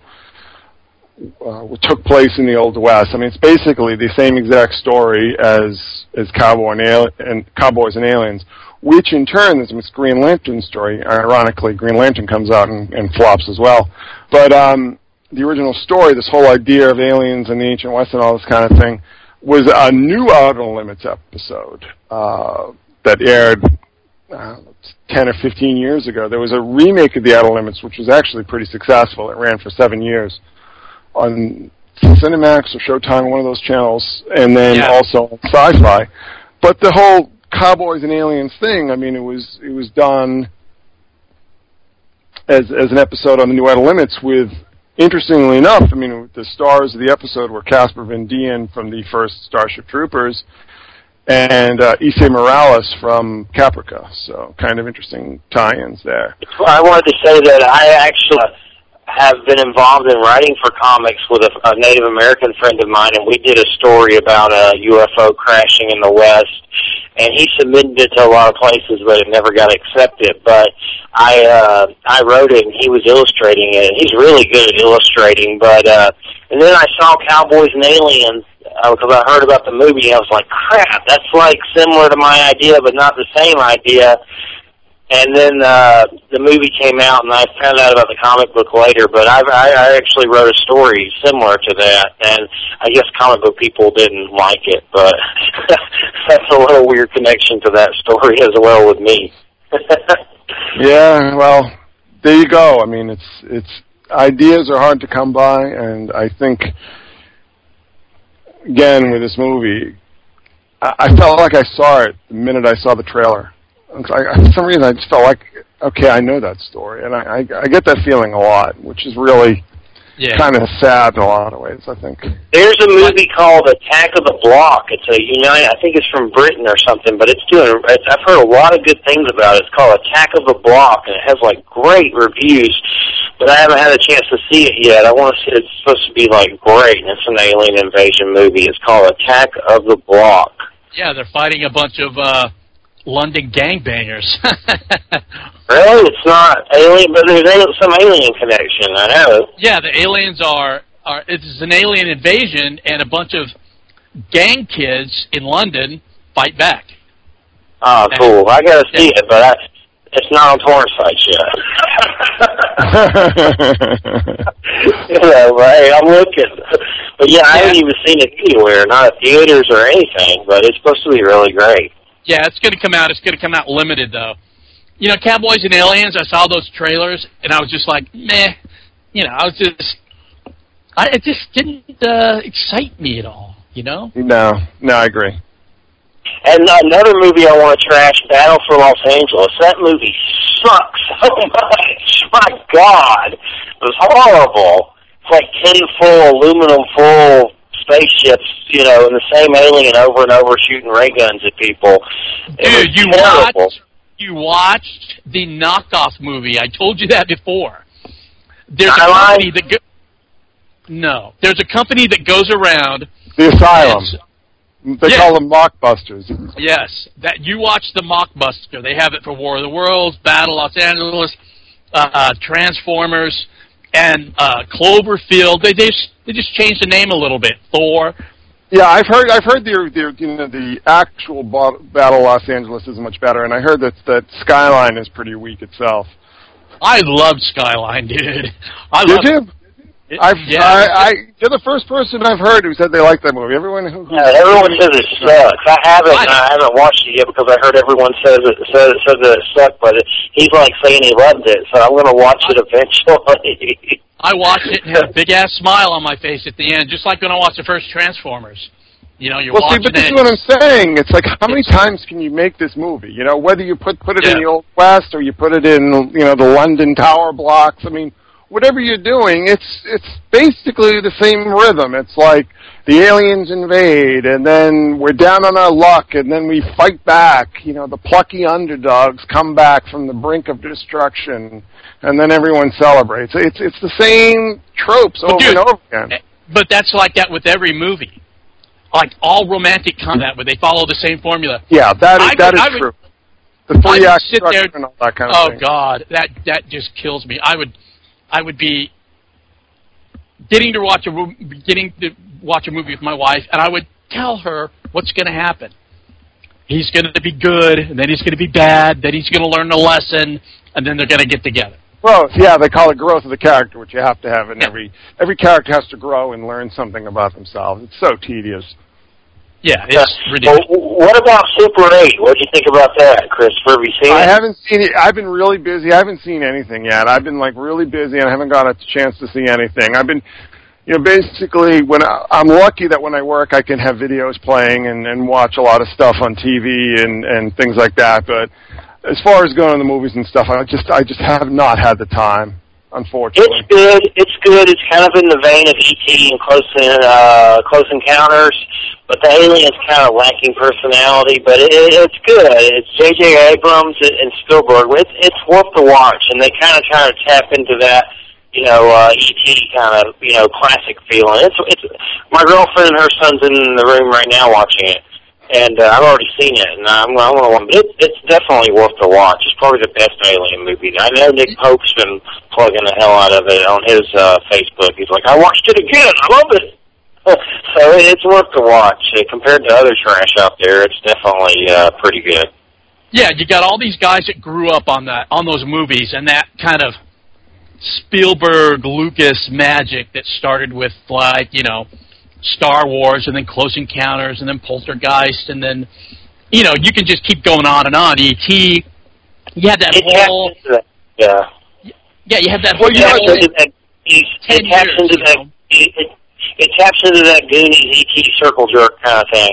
took place in the Old West. It's basically the same exact story as Cowboys and Aliens, which in turn is this Green Lantern story. Ironically, Green Lantern comes out and flops as well. But the original story, this whole idea of aliens and the Ancient West and all this kind of thing, was a new Outer Limits episode that aired 10 or 15 years ago. There was a remake of The Outer Limits, which was actually pretty successful. It ran for 7 years on Cinemax or Showtime, one of those channels, and then also on Sci-Fi. But the whole cowboys and aliens thing, I mean, it was done as an episode on The New Outer Limits with, interestingly enough, I mean, the stars of the episode were Casper Van Dien from the first Starship Troopers and Issei Morales from Caprica. So kind of interesting tie-ins there. I wanted to say that I actually have been involved in writing for comics with a Native American friend of mine, and we did a story about a UFO crashing in the West, and he submitted it to a lot of places, but it never got accepted. But I wrote it, and he was illustrating it, and he's really good at illustrating. But and then I saw Cowboys and Aliens, because I heard about the movie, and I was like, crap, that's like similar to my idea, but not the same idea. And then the movie came out, and I found out about the comic book later, but I actually wrote a story similar to that, and I guess comic book people didn't like it, but that's a little weird connection to that story as well with me. Yeah, well, there you go. I mean, it's ideas are hard to come by, and I think, again, with this movie, I felt like I saw it the minute I saw the trailer. For some reason, I just felt like, okay, I know that story, and I get that feeling a lot, which is really kind of sad in a lot of ways, I think. There's a movie called Attack of the Block. It's I think it's from Britain or something, but I've heard a lot of good things about it. It's called Attack of the Block, and it has, like, great reviews, but I haven't had a chance to see it yet. I want to see it. It's supposed to be, like, great, and it's an alien invasion movie. It's called Attack of the Block. Yeah, they're fighting a bunch of London gangbangers. Really? It's not alien, but there's some alien connection, I know. Yeah, the aliens it's an alien invasion, and a bunch of gang kids in London fight back. Oh, cool. I gotta see it, but it's not on torrent sites yet. Right, I'm looking. But yeah, I haven't even seen it anywhere, not at theaters or anything, but it's supposed to be really great. Yeah, it's going to come out. It's going to come out limited, though. You know, Cowboys and Aliens, I saw those trailers, and I was just like, meh. You know, it just didn't excite me at all, you know? No, I agree. And another movie I want to trash, Battle for Los Angeles. That movie sucks so much. My God. It was horrible. It's like tin-full, aluminum-full spaceships, you know, and the same alien over and over shooting ray guns at people. Dude, you watched the knockoff movie. I told you that before. There's a company that there's a company that goes around. The Asylum. They call them Mockbusters. Yes, that you watch the Mockbuster. They have it for War of the Worlds, Battle Los Angeles, Transformers, and Cloverfield. They just changed the name a little bit. Thor. Yeah, I've heard the actual Battle Los Angeles is much better, and I heard that Skyline is pretty weak itself. I loved Skyline, dude. Did you? You're the first person I've heard who said they liked that movie. Everyone says it sucks. I haven't watched it yet because I heard everyone says that it sucked, but he's like saying he loved it, so I'm going to watch it eventually. I watched it and had a big ass smile on my face at the end, just like when I watched the first Transformers. You know, you're watching but this is what I'm saying. It's like, how many times can you make this movie? You know, whether you put it in the Old West or you put it in, you know, the London Tower blocks. I mean, whatever you're doing, it's basically the same rhythm. It's like the aliens invade, and then we're down on our luck, and then we fight back. You know, the plucky underdogs come back from the brink of destruction, and then everyone celebrates. It's the same tropes over and over again. But that's like that with every movie. Like all romantic comedy, where they follow the same formula. Yeah, that is true. The 3-act structure and all that kind of thing. Oh God, that just kills me. I would be getting to watch a movie with my wife, and I would tell her what's going to happen. He's going to be good, and then he's going to be bad, then he's going to learn a lesson, and then they're going to get together. Well, yeah, they call it growth of the character, which you have to have in every character has to grow and learn something about themselves. It's so tedious. Yeah, it's ridiculous. Well, what about Super 8? What do you think about that, Christopher? Have you seen it? I haven't seen it. I've been really busy. I haven't seen anything yet. I've been really busy and I haven't got a chance to see anything. I've been, basically when I'm lucky that when I work I can have videos playing and watch a lot of stuff on TV and things like that. But as far as going to the movies and stuff, I just have not had the time, unfortunately. It's good. It's kind of in the vein of E.T. and Close Encounters, but the alien's kind of lacking personality. But it's good. It's J.J. Abrams and Spielberg. It's worth the watch, and they kind of try to tap into that, E.T. kind of, classic feeling. It's my girlfriend and her son's in the room right now watching it. And I've already seen it, and I want to watch it. It's definitely worth the watch. It's probably the best alien movie. I know Nick Pope's been plugging the hell out of it on his Facebook. He's like, I watched it again. I love it. So it's worth the watch. Compared to other trash out there, it's definitely pretty good. Yeah, you got all these guys that grew up on those movies, and that kind of Spielberg, Lucas magic that started with, Star Wars, and then Close Encounters, and then Poltergeist, and then, you can just keep going on and on. E.T., you had that whole... Yeah, you had that whole... It taps into that Goonies E.T. circle jerk kind of thing.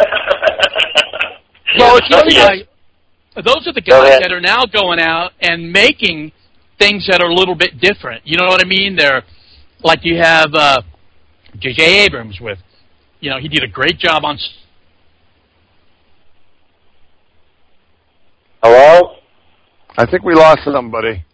Well, those are the guys that are now going out and making things that are a little bit different. You know what I mean? They're, like you have... J.J. Abrams with, he did a great job on... Hello? I think we lost somebody.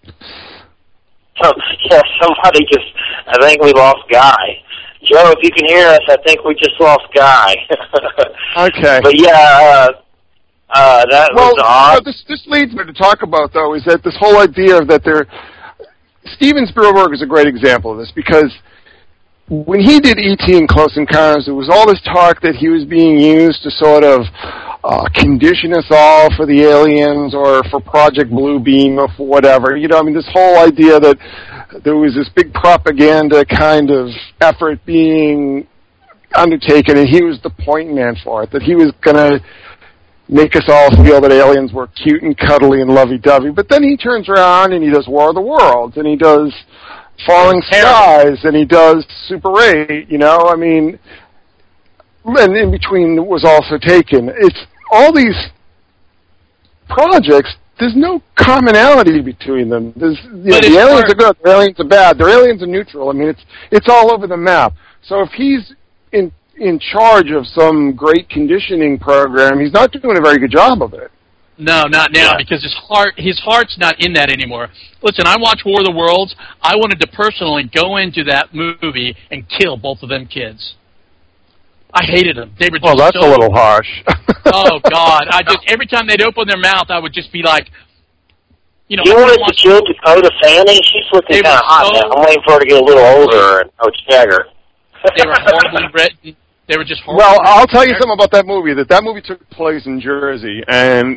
Yeah, somebody I think we lost Guy. Joe, if you can hear us, I think we just lost Guy. Okay. But yeah, that was odd. Well, this leads me to talk about, though, is that this whole idea that Steven Spielberg is a great example of this, because when he did E.T. and Close Encounters, there was all this talk that he was being used to sort of condition us all for the aliens or for Project Bluebeam or for whatever. This whole idea that there was this big propaganda kind of effort being undertaken, and he was the point man for it, that he was going to make us all feel that aliens were cute and cuddly and lovey-dovey. But then he turns around and he does War of the Worlds, and he does Falling Skies, and he does Super 8, and in between was also Taken. It's all these projects, there's no commonality between them. The aliens are good, the aliens are bad, the aliens are neutral. It's all over the map. So if he's in charge of some great conditioning program, he's not doing a very good job of it. No, not now, because his heart's not in that anymore. Listen, I watched War of the Worlds. I wanted to personally go into that movie and kill both of them kids. I hated them. They were just that's a little harsh. Oh, God. Every time they'd open their mouth, I would just be like, You wanted to kill Dakota Fanning? She's looking kind of hot now. I'm waiting for her to get a little older and Coach Jagger. They were horribly written. They were just horrible. Well, I'll tell you something about that movie. That movie took place in Jersey, and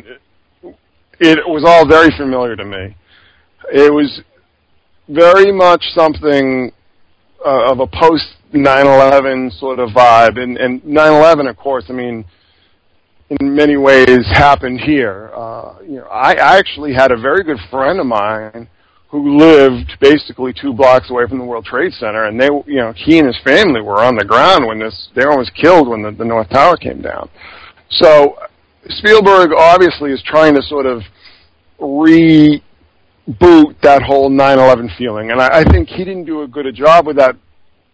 it was all very familiar to me. It was very much something of a post-9/11 sort of vibe. And 9/11, of course, in many ways happened here. I actually had a very good friend of mine who lived basically 2 blocks away from the World Trade Center, and he and his family were on the ground when they were almost killed when the North Tower came down. So Spielberg obviously is trying to sort of reboot that whole 9/11 feeling, and I think he didn't do a good a job with that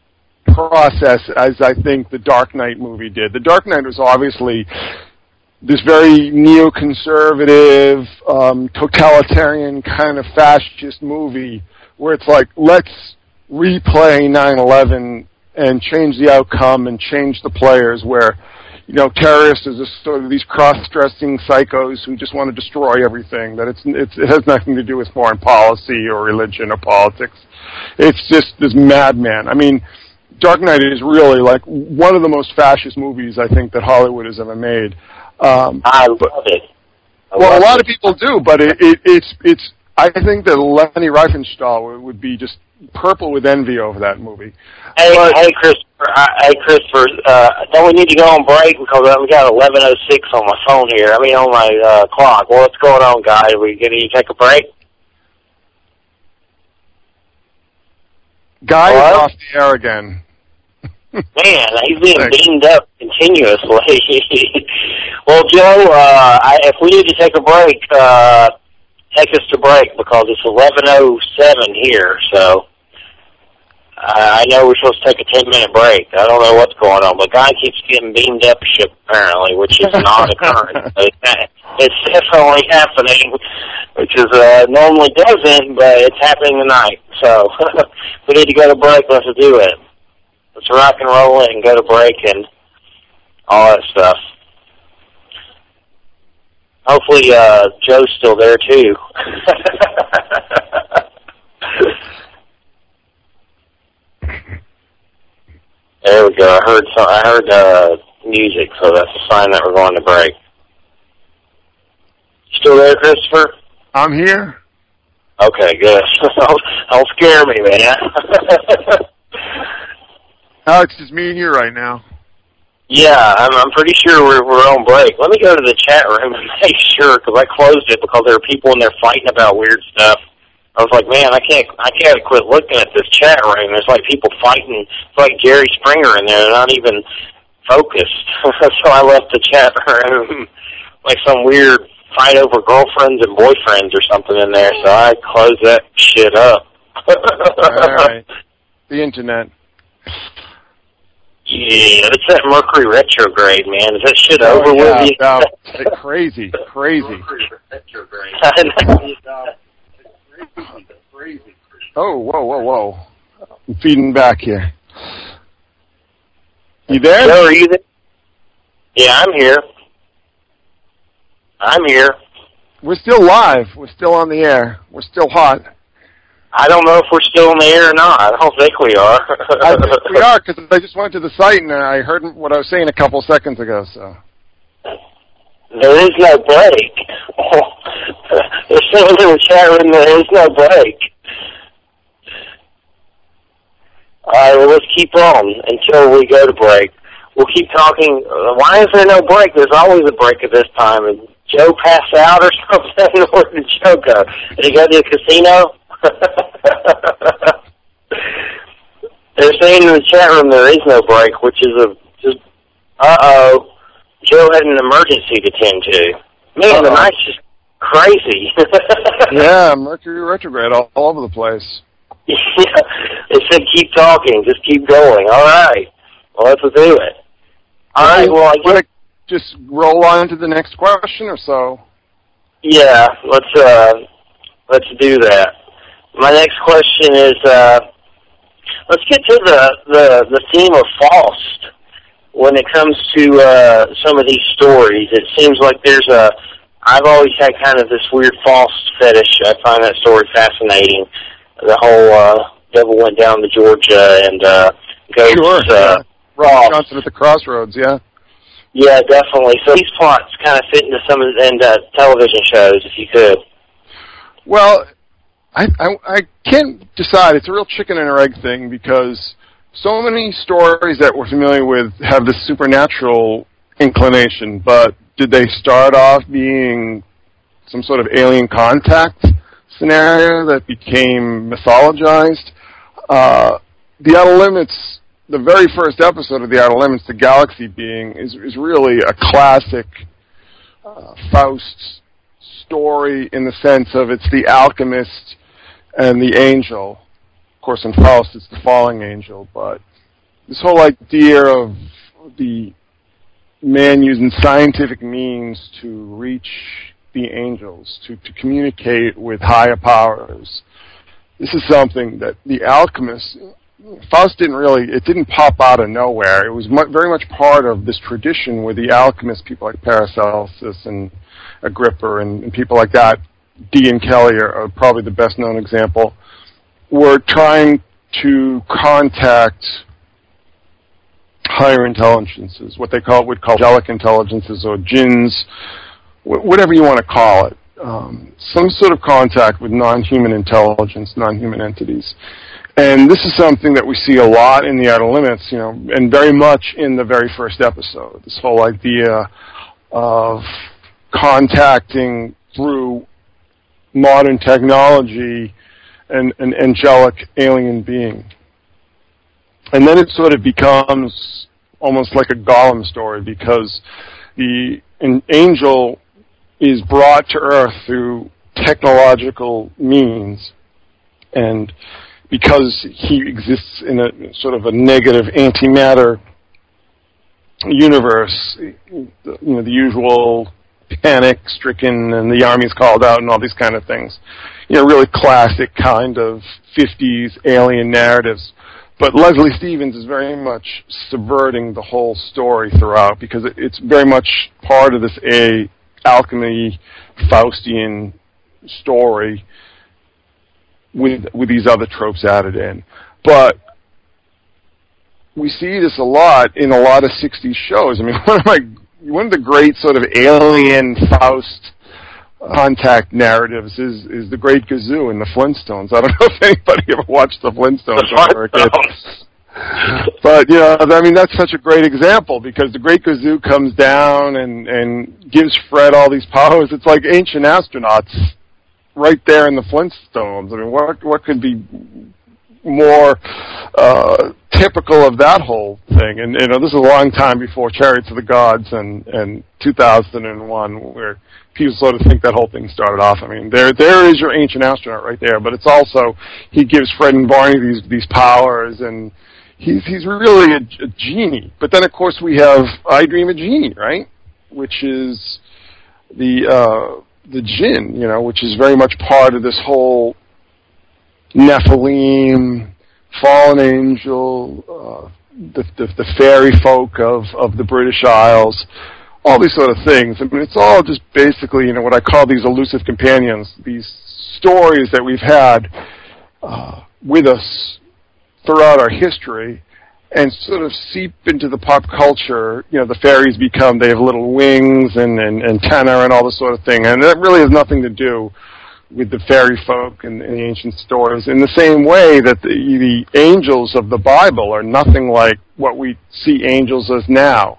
process as I think the Dark Knight movie did. The Dark Knight was obviously this very neoconservative, totalitarian kind of fascist movie where it's like, let's replay 9/11 and change the outcome and change the players, where terrorists are just sort of these cross-dressing psychos who just want to destroy everything, that it has nothing to do with foreign policy or religion or politics. It's just this madman. Dark Knight is really like one of the most fascist movies I think that Hollywood has ever made. I love it. A lot of people do, but it's. I think that Leni Riefenstahl would be just purple with envy over that movie. Hey, Christopher, don't we need to go on break because we got 11:06 on my phone here? I mean, on my clock. Well, what's going on, guys? Are we going to take a break? Guy is off the air again. Man, he's being beamed up continuously. Well, Joe, if we need to take a break, take us to break because it's 11:07 here, so I know we're supposed to take a 10-minute break. I don't know what's going on, but Guy keeps getting beamed up ship apparently, which is an odd occurrence. It's definitely happening, which is normally doesn't, but it's happening tonight. So if we need to go to break, let's do it. Let's rock and roll it and go to break and all that stuff. Hopefully Joe's still there too. There we go. I heard music, so that's a sign that we're going to break. Still there, Christopher? I'm here. Okay, good. Don't scare me, man. Alex, it's me and you right now. Yeah, I'm pretty sure we're on break. Let me go to the chat room and make sure, because I closed it because there were people in there fighting about weird stuff. I was like, man, I can't quit looking at this chat room. There's like people fighting. It's like Jerry Springer in there. They're not even focused. So I left the chat room like some weird fight over girlfriends and boyfriends or something in there. So I closed that shit up. All right. The internet. Yeah, it's that Mercury retrograde, man. Is that shit over with you? Crazy. Mercury retrograde. Crazy. Oh, whoa. I'm feeding back here. You there? Joe, are you there? Yeah, I'm here. We're still live. We're still on the air. We're still hot. I don't know if we're still in the air or not. I don't think we are. I think we are, because I just went to the site and I heard what I was saying a couple seconds ago, so. There is no break. They're saying in the chat room there is no break. All right, well, let's keep on until we go to break. We'll keep talking. Why is there no break? There's always a break at this time. Did Joe pass out or something? Where did Joe go? Did he go to the casino? They're saying in the chat room there is no break, which is Joe had an emergency to tend to. Man, the night's just crazy. Yeah, Mercury retrograde all over the place. Yeah, they said keep talking, just keep going. All right, well, let's do it. All right, well, I guess just roll on to the next question or so. Yeah, let's do that. My next question is, let's get to the theme of Faust. When it comes to some of these stories, it seems like I've always had kind of this weird Faust fetish. I find that story fascinating. The whole devil went down to Georgia and goes. Sure. Yeah. Robert Johnson at the Crossroads. Yeah. Yeah, definitely. So these plots kind of fit into some of the television shows, if you could. Well, I can't decide. It's a real chicken and egg thing because so many stories that we're familiar with have this supernatural inclination, but did they start off being some sort of alien contact scenario that became mythologized? The Outer Limits, the very first episode of The Outer Limits, The Galaxy Being, is really a classic Faust story in the sense of it's the alchemist and the angel. Of course, in Faust, it's the falling angel, but this whole idea of the man using scientific means to reach the angels, to communicate with higher powers. This is something that the alchemist, Faust didn't pop out of nowhere. It was very much part of this tradition where the alchemists, people like Paracelsus and Agrippa and people like that, Dee and Kelly are probably the best known example, were trying to contact higher intelligences, what they would call angelic intelligences or jinns, whatever you want to call it, some sort of contact with non-human intelligence, non-human entities. And this is something that we see a lot in The Outer Limits, and very much in the very first episode. This whole idea of contacting through modern technology an angelic alien being. And then it sort of becomes almost like a Gollum story, because an angel is brought to Earth through technological means, and because he exists in a sort of a negative antimatter universe, the usual panic-stricken and the army's called out and all these kind of things. Really classic kind of 50s alien narratives. But Leslie Stevens is very much subverting the whole story throughout, because it's very much part of this alchemy Faustian story with these other tropes added in. But we see this a lot in a lot of 60s shows. I mean, one of the great sort of alien Faust contact narratives is The Great Gazoo in the Flintstones. I don't know if anybody ever watched the Flintstones when they were kids. But, that's such a great example, because the Great Gazoo comes down and gives Fred all these powers. It's like Ancient Astronauts right there in the Flintstones. I mean, what could be more typical of that whole thing? And this is a long time before Chariots of the Gods and 2001, where people sort of think that whole thing started off. I mean, there is your Ancient Astronaut right there, but it's also, he gives Fred and Barney these powers, and he's really a genie. But then, of course, we have I Dream of Jeannie, right? Which is the Jinn, which is very much part of this whole Nephilim, fallen angel, the fairy folk of the British Isles, all these sort of things. I mean, it's all just basically, what I call these elusive companions, these stories that we've had with us throughout our history, and sort of seep into the pop culture. The fairies they have little wings and antennae and all this sort of thing, and that really has nothing to do with the fairy folk and the ancient stories, in the same way that the angels of the Bible are nothing like what we see angels as now.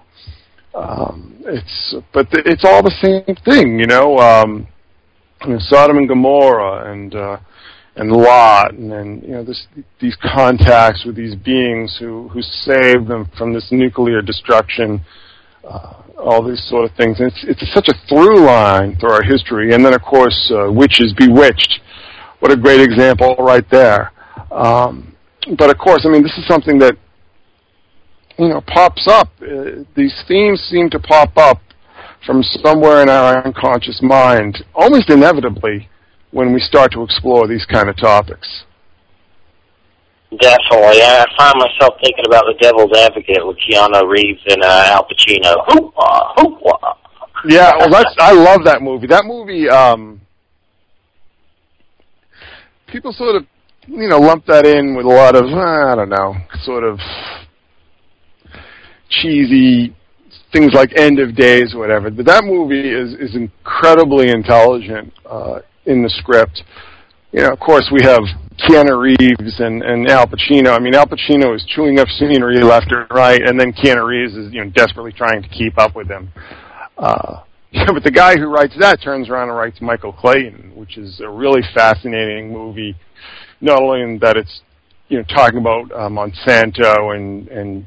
It's all the same thing, Sodom and Gomorrah and Lot, and then these contacts with these beings who save them from this nuclear destruction. All these sort of things. And it's such a through line through our history. And then, of course, Witches Bewitched. What a great example right there. But, of course, this is something that, pops up. These themes seem to pop up from somewhere in our unconscious mind, almost inevitably, when we start to explore these kind of topics. Definitely. I find myself thinking about The Devil's Advocate with Keanu Reeves and Al Pacino. Hoopla, hoopla. Yeah, well, I love that movie. That movie, people sort of, lump that in with a lot of, I don't know, sort of cheesy things like End of Days or whatever. But that movie is incredibly intelligent in the script. Of course, we have Keanu Reeves and Al Pacino. Al Pacino is chewing up scenery left and right, and then Keanu Reeves is, desperately trying to keep up with him. But the guy who writes that turns around and writes Michael Clayton, which is a really fascinating movie. Not only in that it's, talking about Monsanto and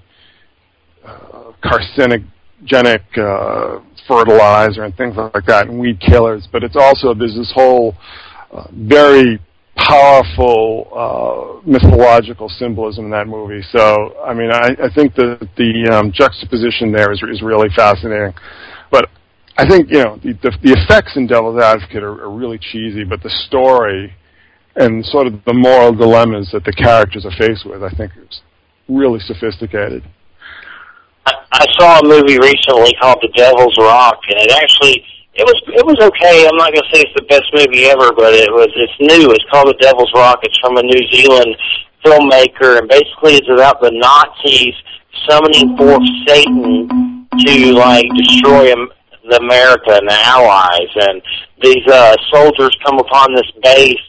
carcinogenic fertilizer and things like that, and weed killers, but it's also, there's this whole very powerful mythological symbolism in that movie. So, I think the juxtaposition there is really fascinating. But I think, the effects in Devil's Advocate are really cheesy, but the story and sort of the moral dilemmas that the characters are faced with, I think, is really sophisticated. I saw a movie recently called The Devil's Rock, and it was okay. I'm not going to say it's the best movie ever, but it's new. It's called The Devil's Rock. It's from a New Zealand filmmaker, and basically it's about the Nazis summoning forth Satan to destroy America and the Allies. And these soldiers come upon this base,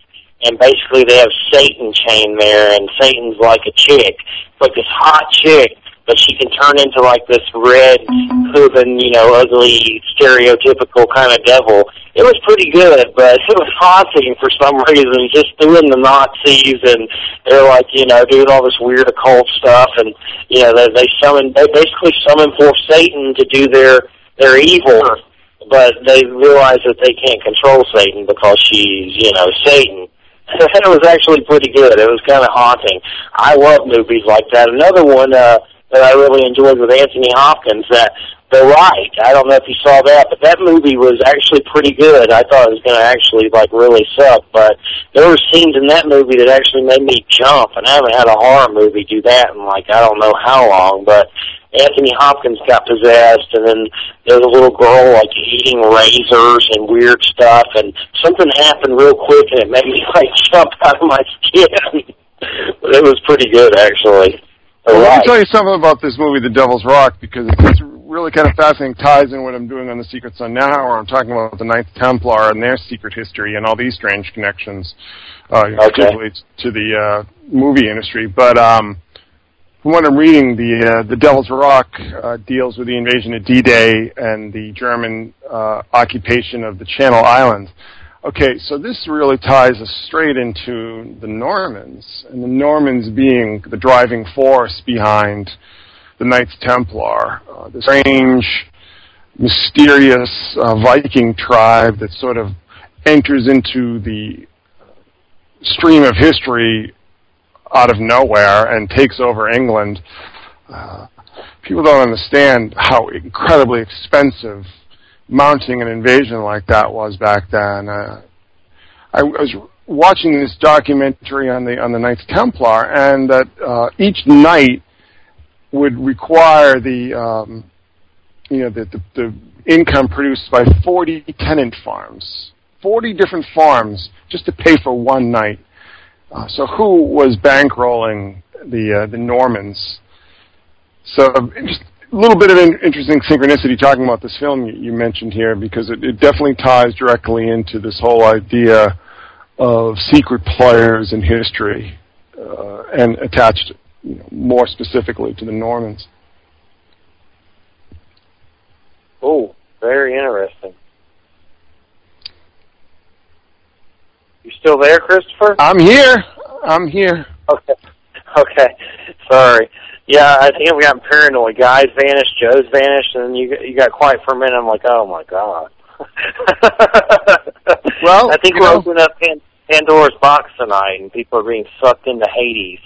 and basically they have Satan chained there, and Satan's like a chick, like this hot chick, but she can turn into like this red, hooven, ugly, stereotypical kind of devil. It was pretty good, but it was haunting for some reason, just doing the Nazis, and they're like, doing all this weird occult stuff, and, they basically summon forth Satan to do their evil, but they realize that they can't control Satan because she's, Satan. It was actually pretty good. It was kind of haunting. I love movies like that. Another one that I really enjoyed with Anthony Hopkins, that The Right. I don't know if you saw that, but that movie was actually pretty good. I thought it was going to actually really suck, but there were scenes in that movie that actually made me jump, and I haven't had a horror movie do that in I don't know how long, but Anthony Hopkins got possessed, and then there was a little girl eating razors and weird stuff, and something happened real quick, and it made me jump out of my skin. But it was pretty good, actually. Well, let me tell you something about this movie, The Devil's Rock, because it's really kind of fascinating. Ties in what I'm doing on The Secret Son now, where I'm talking about the Knights Templar and their secret history and all these strange connections, particularly to the movie industry. But from what I'm reading, the Devil's Rock deals with the invasion of D-Day and the German occupation of the Channel Islands. Okay, so this really ties us straight into the Normans, and the Normans being the driving force behind the Knights Templar, the strange, mysterious Viking tribe that sort of enters into the stream of history out of nowhere and takes over England. People don't understand how incredibly expensive mounting an invasion like that was back then. I was watching this documentary on the Knights Templar, and that each knight would require the income produced by 40 tenant farms, 40 different farms, just to pay for one knight. So who was bankrolling the Normans? So just a little bit of interesting synchronicity talking about this film you mentioned here, because it definitely ties directly into this whole idea of secret players in history, and attached more specifically to the Normans. Oh, very interesting. You still there, Christopher? I'm here. Okay. Sorry. Yeah, I think we got paranoid. Guys vanished, Joe's vanished, and then you got quiet for a minute. I'm like, oh my god. Well, I think we're opening up Pandora's box tonight, and people are being sucked into Hades.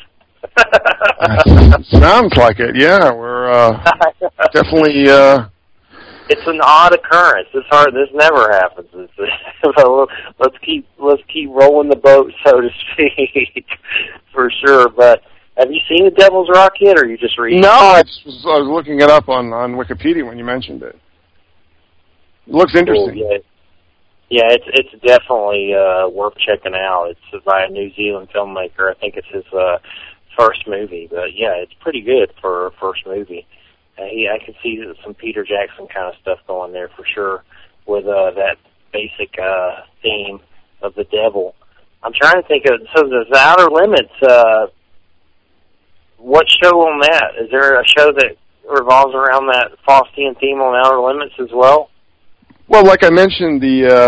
Sounds like it. Yeah, we're definitely. It's an odd occurrence. This never happens. Let's keep rolling the boat, so to speak, for sure. But have you seen The Devil's Rock yet, or are you just reading? No, I was looking it up on Wikipedia when you mentioned it. It looks interesting. Cool, yeah, it's definitely worth checking out. It's by a New Zealand filmmaker. I think it's his first movie, but yeah, it's pretty good for a first movie. I can see some Peter Jackson kind of stuff going there for sure, with that basic theme of the devil. I'm trying to think of, so The Outer Limits, what show on that? Is there a show that revolves around that Faustian theme on Outer Limits as well? Well, like I mentioned,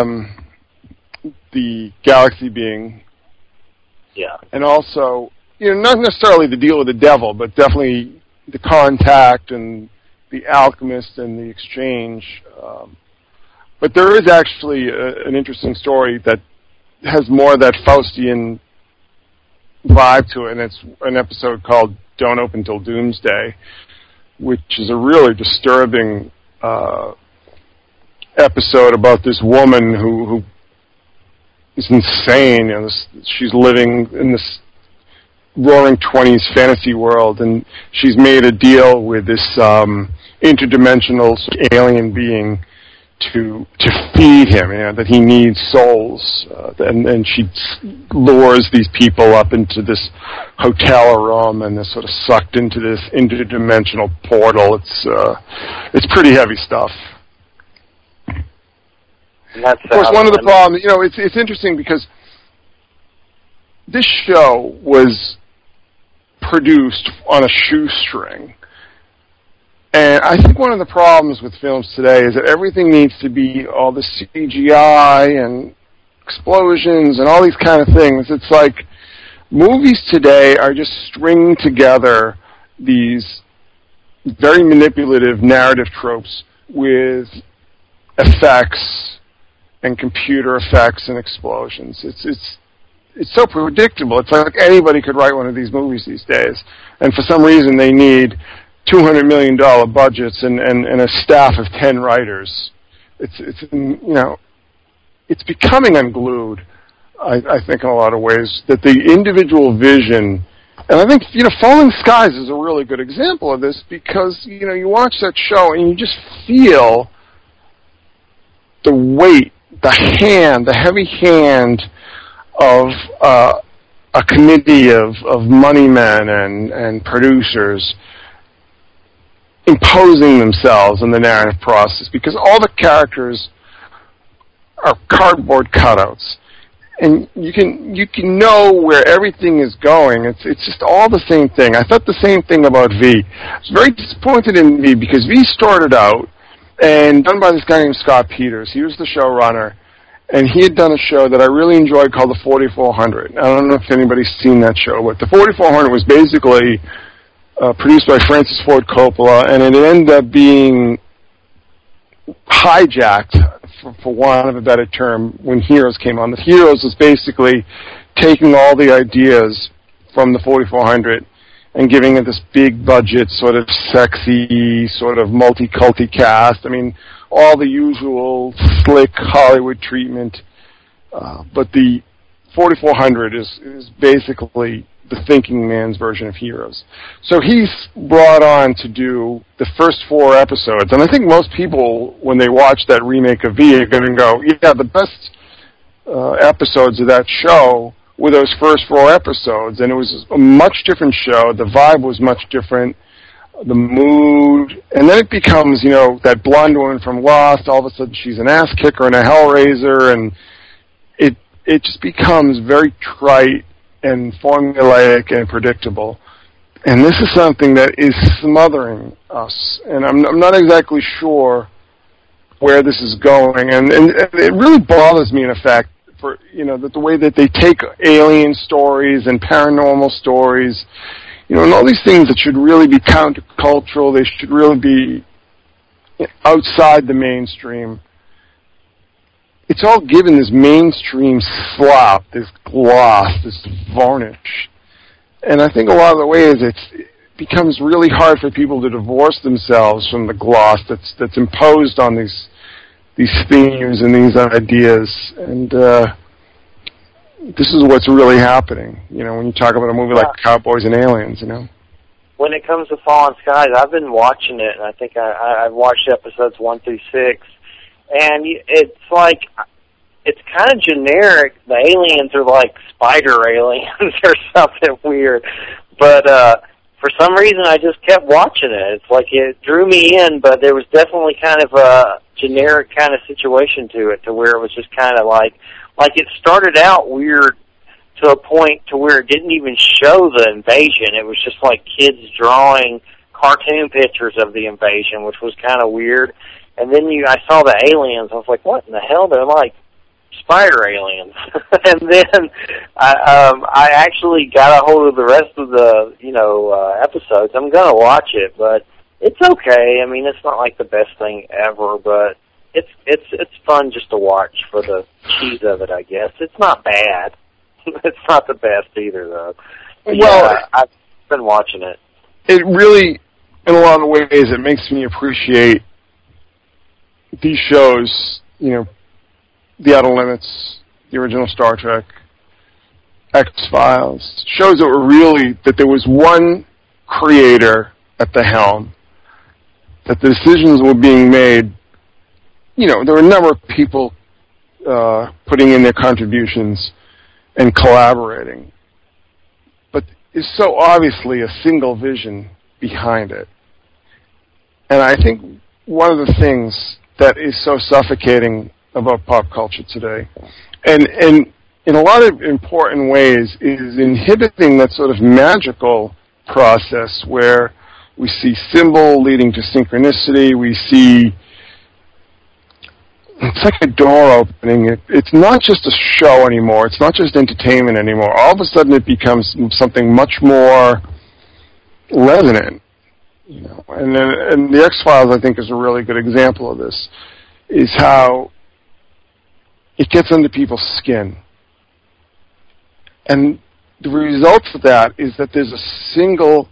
the galaxy being, yeah, and also, not necessarily the deal with the devil, but definitely the contact and the alchemist and the exchange. But there is actually an interesting story that has more of that Faustian vibe to it, and it's an episode called Don't Open Till Doomsday, which is a really disturbing episode about this woman who is insane. She's living in this roaring 20s fantasy world, and she's made a deal with this interdimensional alien being to feed him, that he needs souls, and she lures these people up into this hotel room, and they're sort of sucked into this interdimensional portal. It's pretty heavy stuff. Of course, one of the problems, it's interesting because this show was produced on a shoestring. And I think one of the problems with films today is that everything needs to be all the CGI and explosions and all these kind of things. It's like movies today are just stringing together these very manipulative narrative tropes with effects and computer effects and explosions. It's so predictable. It's like anybody could write one of these movies these days. And for some reason they need $200 million budgets and a staff of 10 writers. It's becoming unglued, I think, in a lot of ways, that the individual vision, and I think, Falling Skies is a really good example of this because, you watch that show and you just feel the weight, the heavy hand of a committee of money men and producers imposing themselves in the narrative process, because all the characters are cardboard cutouts, and you can know where everything is going. It's just all the same thing. I thought the same thing about V. I was very disappointed in V because V started out and done by this guy named Scott Peters. He was the showrunner, and he had done a show that I really enjoyed called The 4400. I don't know if anybody's seen that show, but The 4400 was basically produced by Francis Ford Coppola, and it ended up being hijacked, for want of a better term, when Heroes came on. The Heroes was basically taking all the ideas from the 4400 and giving it this big budget, sort of sexy, sort of multi-culty cast. I mean, all the usual slick Hollywood treatment. But the 4400 is basically the thinking man's version of Heroes. So he's brought on to do the first 4 episodes. And I think most people, when they watch that remake of V, are going to go, yeah, the best episodes of that show were those first 4 episodes. And it was a much different show. The vibe was much different. The mood. And then it becomes, that blonde woman from Lost. All of a sudden she's an ass kicker and a hellraiser. And it just becomes very trite and formulaic and predictable. And this is something that is smothering us. And I'm not exactly sure where this is going. And it really bothers me, in effect, for, that the way that they take alien stories and paranormal stories, and all these things that should really be countercultural, they should really be outside the mainstream. It's all given this mainstream slop, this gloss, this varnish. And I think a lot of the ways it becomes really hard for people to divorce themselves from the gloss that's imposed on these themes and these ideas. And this is what's really happening, when you talk about a movie like Cowboys and Aliens, When it comes to Fallen Skies, I've been watching it, and I think I've watched episodes 1 through 6. And it's like, it's kind of generic. The aliens are like spider aliens or something weird. But for some reason, I just kept watching it. It's like it drew me in, but there was definitely kind of a generic kind of situation to it, to where it was just kind of like it started out weird to a point to where it didn't even show the invasion. It was just like kids drawing cartoon pictures of the invasion, which was kind of weird. And then I saw the aliens. I was like, what in the hell? They're like spider aliens. And then I actually got a hold of the rest of the, episodes. I'm going to watch it, but it's okay. I mean, it's not like the best thing ever, but it's fun just to watch for the cheese of it, I guess. It's not bad. It's not the best either, though. But I've been watching it. It really, in a lot of ways, it makes me appreciate these shows, The Outer Limits, the original Star Trek, X-Files, shows that there was one creator at the helm, that the decisions were being made, there were a number of people putting in their contributions and collaborating, but there's so obviously a single vision behind it. And I think one of the things that is so suffocating about pop culture today, and in a lot of important ways, is inhibiting that sort of magical process where we see symbol leading to synchronicity. We see it's like a door opening. It's not just a show anymore. It's not just entertainment anymore. All of a sudden, it becomes something much more resonant. You know, and the X-Files, I think, is a really good example of this. Is how it gets under people's skin, and the result of that is that there's a single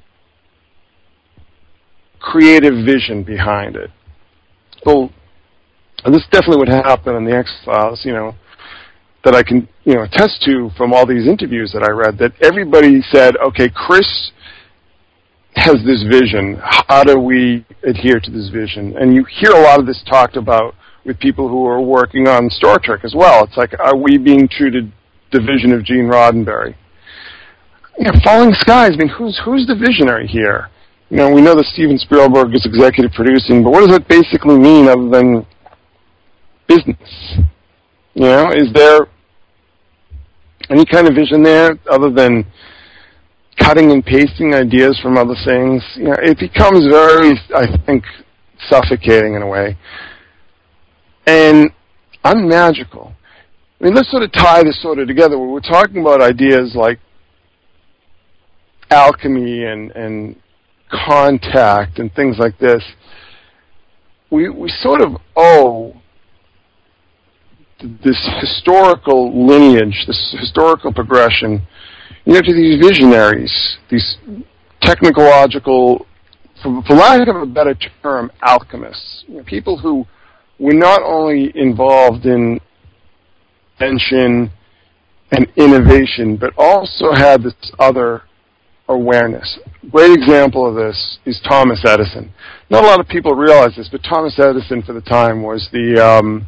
creative vision behind it. So, and this definitely would happen in the X-Files, you know, that I can, you know, attest to from all these interviews that I read, that everybody said, okay, Chris has this vision. How do we adhere to this vision? And you hear a lot of this talked about with people who are working on Star Trek as well. It's like, are we being true to the vision of Gene Roddenberry? You know, Falling Skies, I mean, who's the visionary here? You know, we know that Steven Spielberg is executive producing, but what does that basically mean other than business? You know, is there any kind of vision there other than cutting and pasting ideas from other things? You know, it becomes very, I think, suffocating in a way and unmagical. I mean, let's sort of tie this sort of together. We're talking about ideas like alchemy and contact and things like this. We sort of owe this historical lineage, this historical progression, you know, to these visionaries, these technological, for lack of a better term, alchemists, you know, people who were not only involved in invention and innovation, but also had this other awareness. Great example of this is Thomas Edison. Not a lot of people realize this, but Thomas Edison, for the time, was the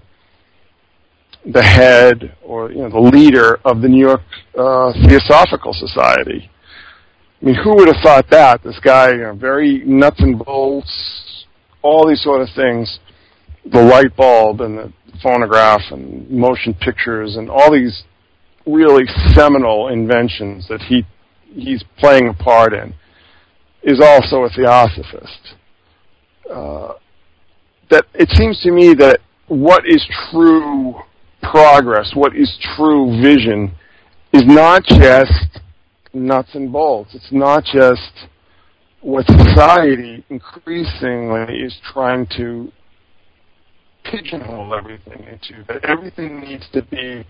head, or you know, the leader of the New York Theosophical Society. I mean, who would have thought that? This guy, you know, very nuts and bolts, all these sort of things, the light bulb and the phonograph and motion pictures and all these really seminal inventions that he's playing a part in, is also a theosophist. That it seems to me that what is true progress, what is true vision, is not just nuts and bolts. It's not just what society increasingly is trying to pigeonhole everything into. That everything needs to be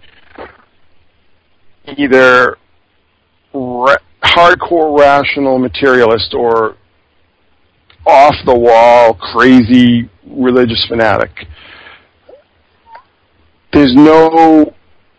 either hardcore rational materialist or off-the-wall crazy religious fanatic. There's no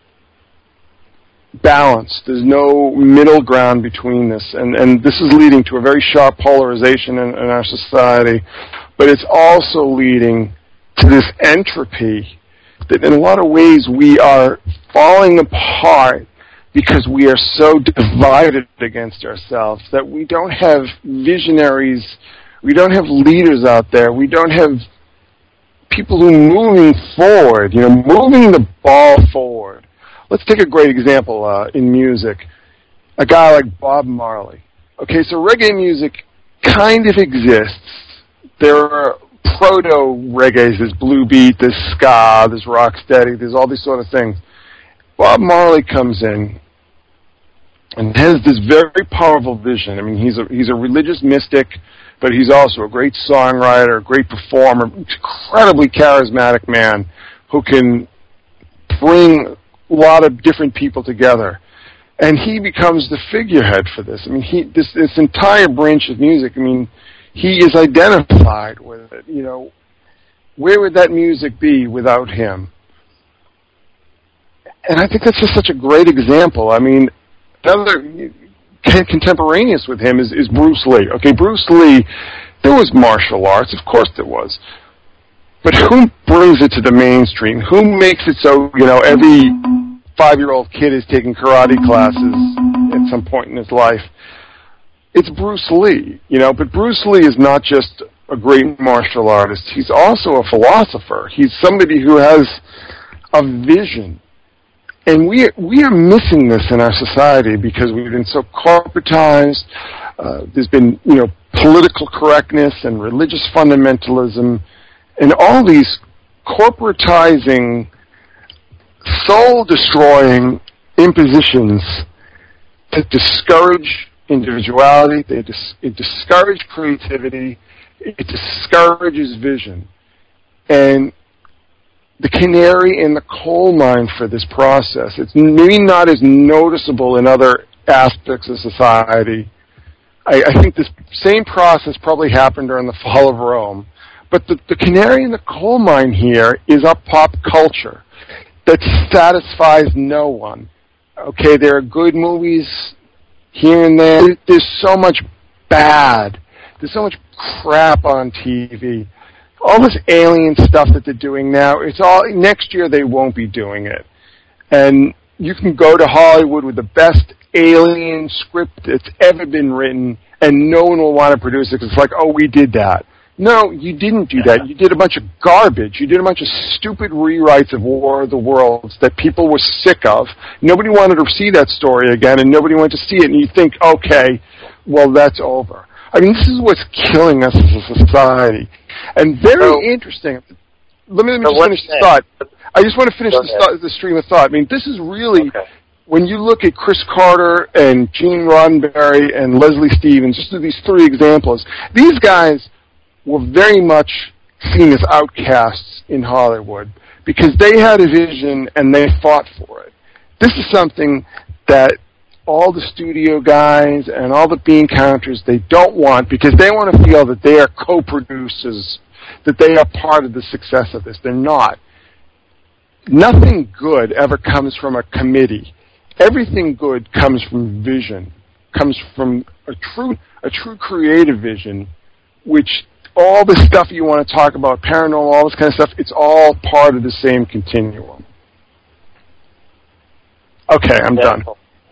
balance. There's no middle ground between this. And this is leading to a very sharp polarization in our society, but it's also leading to this entropy that in a lot of ways we are falling apart because we are so divided against ourselves that we don't have visionaries, we don't have leaders out there, we don't have people who are moving forward, you know, moving the ball forward. Let's take a great example in music. A guy like Bob Marley. Okay, so reggae music kind of exists. There are proto-reggaes, there's blue beat, there's ska, there's rocksteady, there's all these sort of things. Bob Marley comes in and has this very powerful vision. I mean, he's a religious mystic, but he's also a great songwriter, a great performer, incredibly charismatic man who can bring a lot of different people together. And he becomes the figurehead for this. I mean, this entire branch of music, I mean, he is identified with it. You know, where would that music be without him? And I think that's just such a great example. I mean, another contemporaneous with him is Bruce Lee. Okay, Bruce Lee, there was martial arts, of course there was. But who brings it to the mainstream? Who makes it so, you know, every 5-year-old kid is taking karate classes at some point in his life? It's Bruce Lee, you know, but Bruce Lee is not just a great martial artist. He's also a philosopher. He's somebody who has a vision. And we are missing this in our society because we've been so corporatized. There's been, political correctness and religious fundamentalism and all these corporatizing, soul-destroying impositions that discourage individuality, it discourages creativity, it discourages vision. And the canary in the coal mine for this process, it's maybe not as noticeable in other aspects of society. I think this same process probably happened during the fall of Rome. But the canary in the coal mine here is our pop culture that satisfies no one. Okay, there are good movies here and there. There's so much bad. There's so much crap on TV. All this alien stuff that they're doing now, it's all, next year they won't be doing it. And you can go to Hollywood with the best alien script that's ever been written, and no one will want to produce it because it's like, oh, we did that. No, you didn't do that. You did a bunch of garbage. You did a bunch of stupid rewrites of War of the Worlds that people were sick of. Nobody wanted to see that story again, and nobody wanted to see it. And you think, okay, well, that's over. I mean, this is what's killing us as a society. And very interesting. Let me just finish the thought. I just want to finish the stream of thought. I mean, this is really, when you look at Chris Carter and Gene Roddenberry and Leslie Stevens, just these three examples, these guys were very much seen as outcasts in Hollywood because they had a vision and they fought for it. This is something that all the studio guys and all the bean counters, they don't want because they want to feel that they are co-producers, that they are part of the success of this. They're not. Nothing good ever comes from a committee. Everything good comes from vision, comes from a true creative vision, which all the stuff you want to talk about, paranormal, all this kind of stuff, it's all part of the same continuum. Okay, I'm done.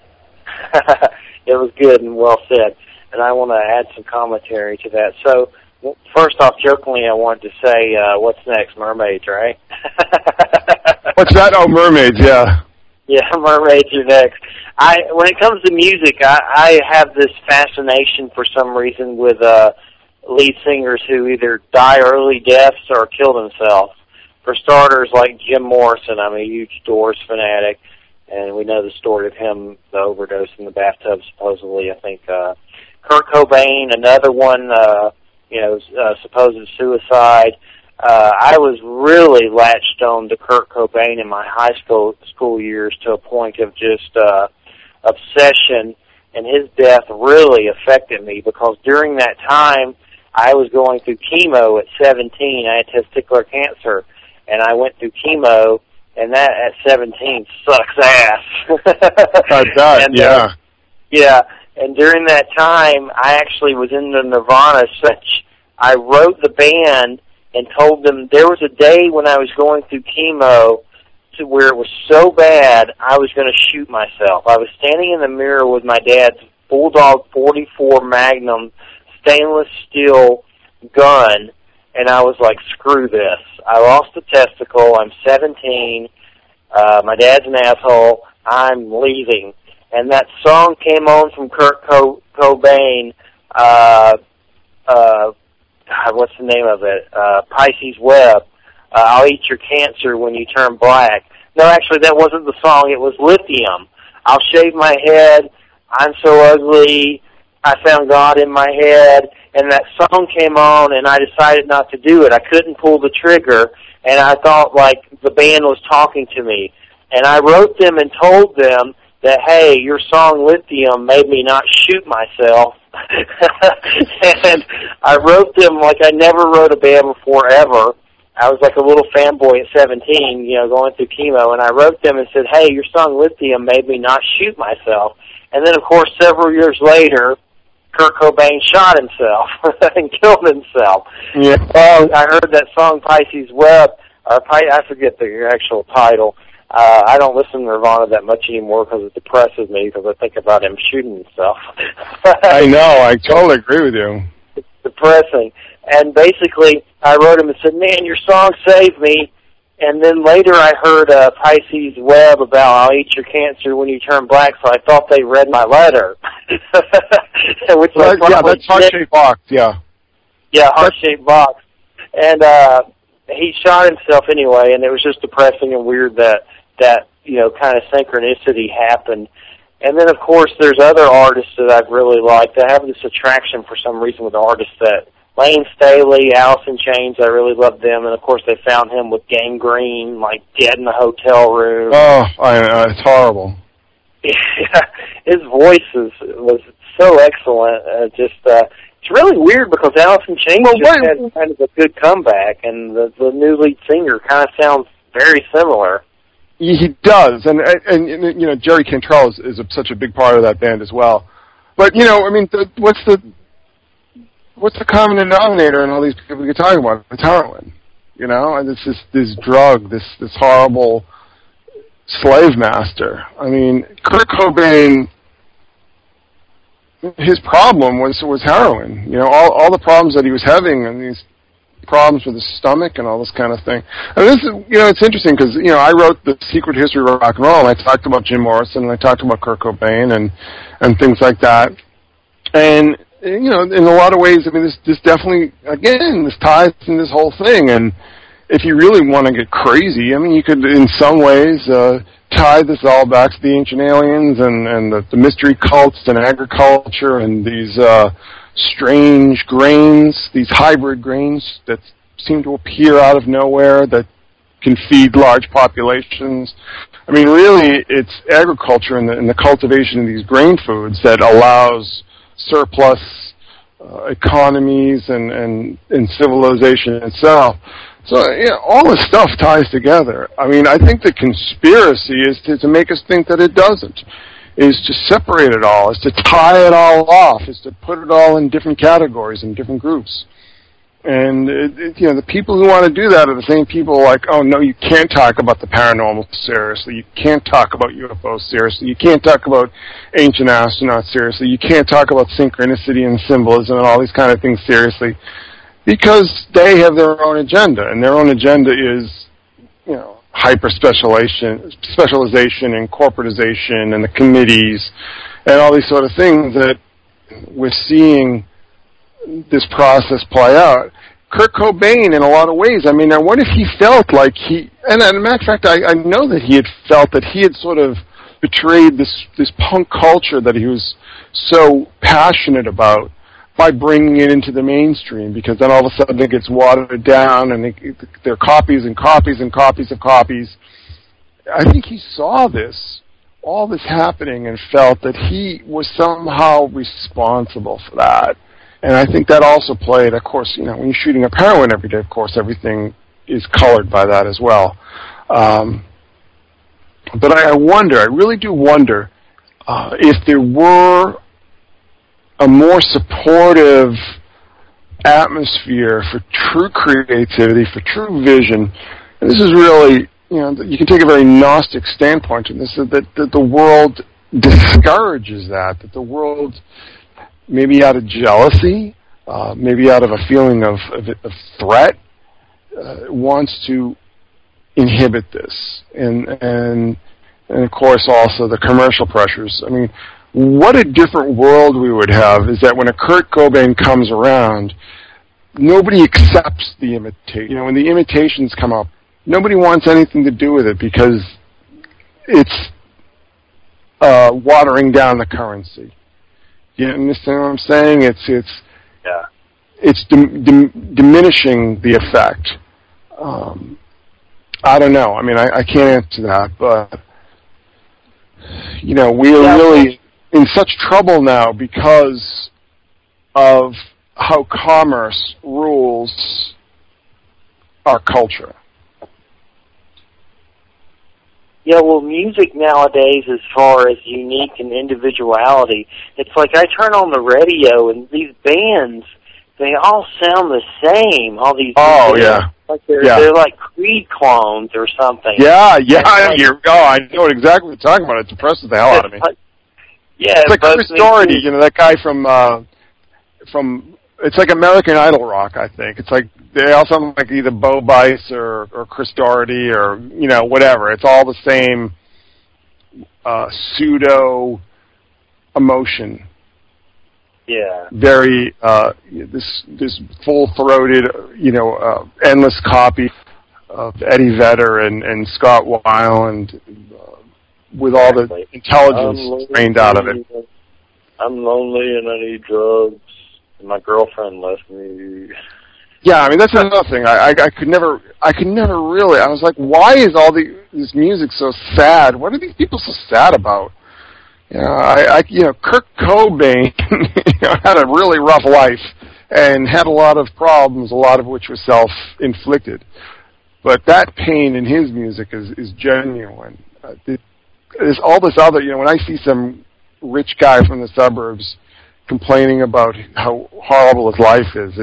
It was good and well said, and I want to add some commentary to that. So, first off, jokingly, I wanted to say, what's next? Mermaids, right? What's that? Oh, mermaids, yeah. Yeah, mermaids are next. When it comes to music, I have this fascination for some reason with lead singers who either die early deaths or kill themselves. For starters, like Jim Morrison, I'm a huge Doors fanatic, and we know the story of him, the overdose in the bathtub, supposedly. I think Kurt Cobain, another one, supposed suicide. I was really latched on to Kurt Cobain in my high school years to a point of just obsession, and his death really affected me because during that time, I was going through chemo at 17. I had testicular cancer, and I went through chemo, and that at 17 sucks ass. Yeah. Yeah, and during that time, I actually was in the Nirvana such. I wrote the band and told them there was a day when I was going through chemo to where it was so bad I was going to shoot myself. I was standing in the mirror with my dad's Bulldog 44 Magnum stainless steel gun, and I was like, screw this. I lost a testicle. I'm 17. My dad's an asshole. I'm leaving. And that song came on from Kurt Cobain. What's the name of it? Pisces Web. I'll eat your cancer when you turn black. No, actually, that wasn't the song. It was Lithium. I'll shave my head. I'm so ugly. I found God in my head. And that song came on, and I decided not to do it. I couldn't pull the trigger, and I thought, like, the band was talking to me. And I wrote them and told them that, hey, your song Lithium made me not shoot myself. And I wrote them like I never wrote a band before ever. I was like a little fanboy at 17, going through chemo, and I wrote them and said, hey, your song Lithium made me not shoot myself. And then, of course, several years later, Kurt Cobain shot himself and killed himself. Yeah. I heard that song Pisces Web, or I forget the actual title. I don't listen to Nirvana that much anymore because it depresses me because I think about him shooting himself. I know. I totally agree with you. It's depressing. And basically, I wrote him and said, man, your song saved me. And then later I heard Pisces Web about I'll eat your cancer when you turn black, so I thought they read my letter. Which that's heart-shaped box, yeah. Yeah, heart-shaped box. And he shot himself anyway, and it was just depressing and weird that kind of synchronicity happened. And then, of course, there's other artists that I've really liked. I have this attraction for some reason with artists that Lane Staley, Alice in Chains, I really love them. And, of course, they found him with Gangrene, like dead in the hotel room. Oh, it's horrible. Yeah, his voice was so excellent. It's really weird because Alice in Chains had kind of a good comeback, and the new lead singer kind of sounds very similar. He does, and Jerry Cantrell is such a big part of that band as well. But what's the common denominator in all these people you're talking about? It's heroin, and it's this drug, this horrible slave master. I mean, Kurt Cobain, his problem was heroin. All the problems that he was having, and these problems with his stomach and all this kind of thing. And this is, it's interesting because, I wrote The Secret History of Rock and Roll, and I talked about Jim Morrison, and I talked about Kurt Cobain and things like that. And, in a lot of ways, I mean, this definitely, again, this ties in this whole thing. And if you really want to get crazy, I mean, you could, in some ways, tie this all back to the ancient aliens and the mystery cults and agriculture and these strange grains, these hybrid grains that seem to appear out of nowhere that can feed large populations. I mean, really, it's agriculture and the cultivation of these grain foods that allows surplus economies and civilization itself. So, all this stuff ties together. I mean, I think the conspiracy is to make us think that it doesn't, is to separate it all, is to tie it all off, is to put it all in different categories and different groups. And, the people who want to do that are the same people like, oh, no, you can't talk about the paranormal seriously. You can't talk about UFOs seriously. You can't talk about ancient astronauts seriously. You can't talk about synchronicity and symbolism and all these kind of things seriously, because they have their own agenda, and their own agenda is, specialization and corporatization and the committees and all these sort of things that we're seeing this process play out. Kurt Cobain, in a lot of ways, I mean, I wonder if he felt like and as a matter of fact, I know that he had felt that he had sort of betrayed this punk culture that he was so passionate about by bringing it into the mainstream, because then all of a sudden it gets watered down and there are copies and copies and copies of copies. I think he saw all this happening, and felt that he was somehow responsible for that. And I think that also played, of course, when you're shooting up heroin every day, of course, everything is colored by that as well. But I really do wonder if there were a more supportive atmosphere for true creativity, for true vision. And this is really, you can take a very Gnostic standpoint to this, that the world discourages that the world, maybe out of jealousy, maybe out of a feeling of threat, wants to inhibit this. And of course also the commercial pressures. I mean, what a different world we would have is that when a Kurt Cobain comes around, nobody accepts the imitation. When the imitations come up, nobody wants anything to do with it because it's watering down the currency. You understand what I'm saying? It's diminishing the effect. I don't know. I mean, I can't answer that, but we are really in such trouble now because of how commerce rules our culture. Yeah, well, music nowadays, as far as unique and individuality, it's like I turn on the radio and these bands, they all sound the same. All these bands, yeah. Like they're like Creed clones or something. Yeah. I know exactly what you're talking about. It depresses the hell out of me. Yeah, it's like Chris Doherty, that guy from it's like American Idol rock, I think. It's like they all sound like either Bo Bice or Chris Doherty or, you know, whatever. It's all the same pseudo emotion. Yeah. Very this full-throated, you know, endless copy of Eddie Vedder and Scott Weiland with all the intelligence drained out of it. I'm lonely and I need drugs. And my girlfriend left me. Yeah, I mean that's another thing. I could never really. I was like, why is all this music so sad? What are these people so sad about? You know, Kurt Cobain had a really rough life and had a lot of problems, a lot of which was self-inflicted. But that pain in his music is genuine. There's all this other, you know, when I see some rich guy from the suburbs complaining about how horrible his life is,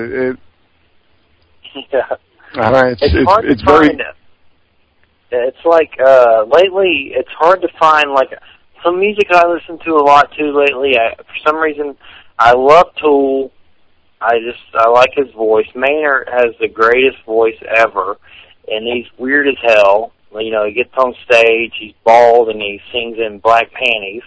it's very. It's like lately, it's hard to find like some music I listen to a lot too lately. For some reason, I love Tool. I like his voice. Maynard has the greatest voice ever, and he's weird as hell. You know, he gets on stage, he's bald, and he sings in black panties.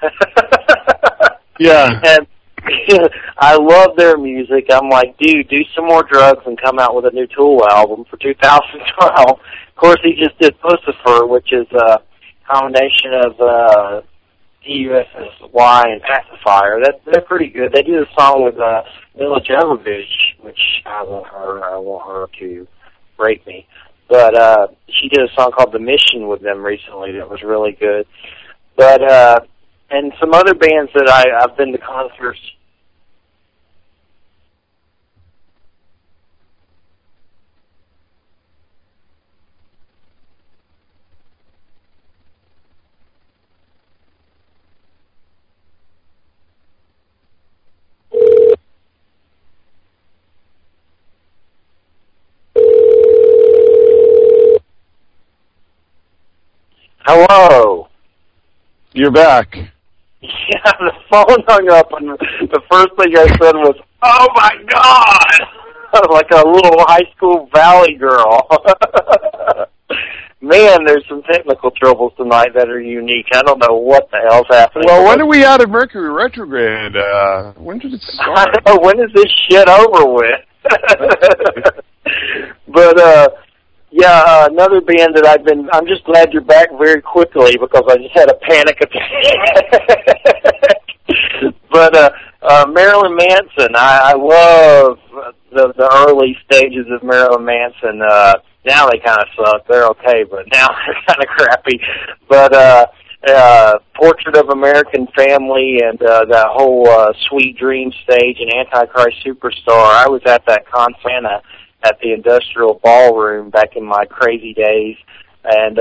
Yeah. And I love their music. I'm like, dude, do some more drugs and come out with a new Tool album for 2012. Of course, he just did Pussifer, which is a combination of D-U-S-S-Y and Pacifier. They're pretty good. They did a song with Mila Jovovich, which I want her to break me. But she did a song called The Mission with them recently that was really good. But and some other bands that I've been to concerts. Hello. You're back. Yeah, the phone hung up, and the first thing I said was, "Oh my God!" Like a little high school valley girl. Man, there's some technical troubles tonight that are unique. I don't know what the hell's happening. Well, when are we out of Mercury retrograde? When did it start? I don't know, when is this shit over with? But, yeah, another band that I'm just glad you're back very quickly because I just had a panic attack. But, Marilyn Manson, I love the early stages of Marilyn Manson. Now they kind of suck. They're okay, but now they're kind of crappy. But, Portrait of American Family and that whole Sweet Dream stage and Antichrist Superstar. I was at that concert at the Industrial Ballroom back in my crazy days, and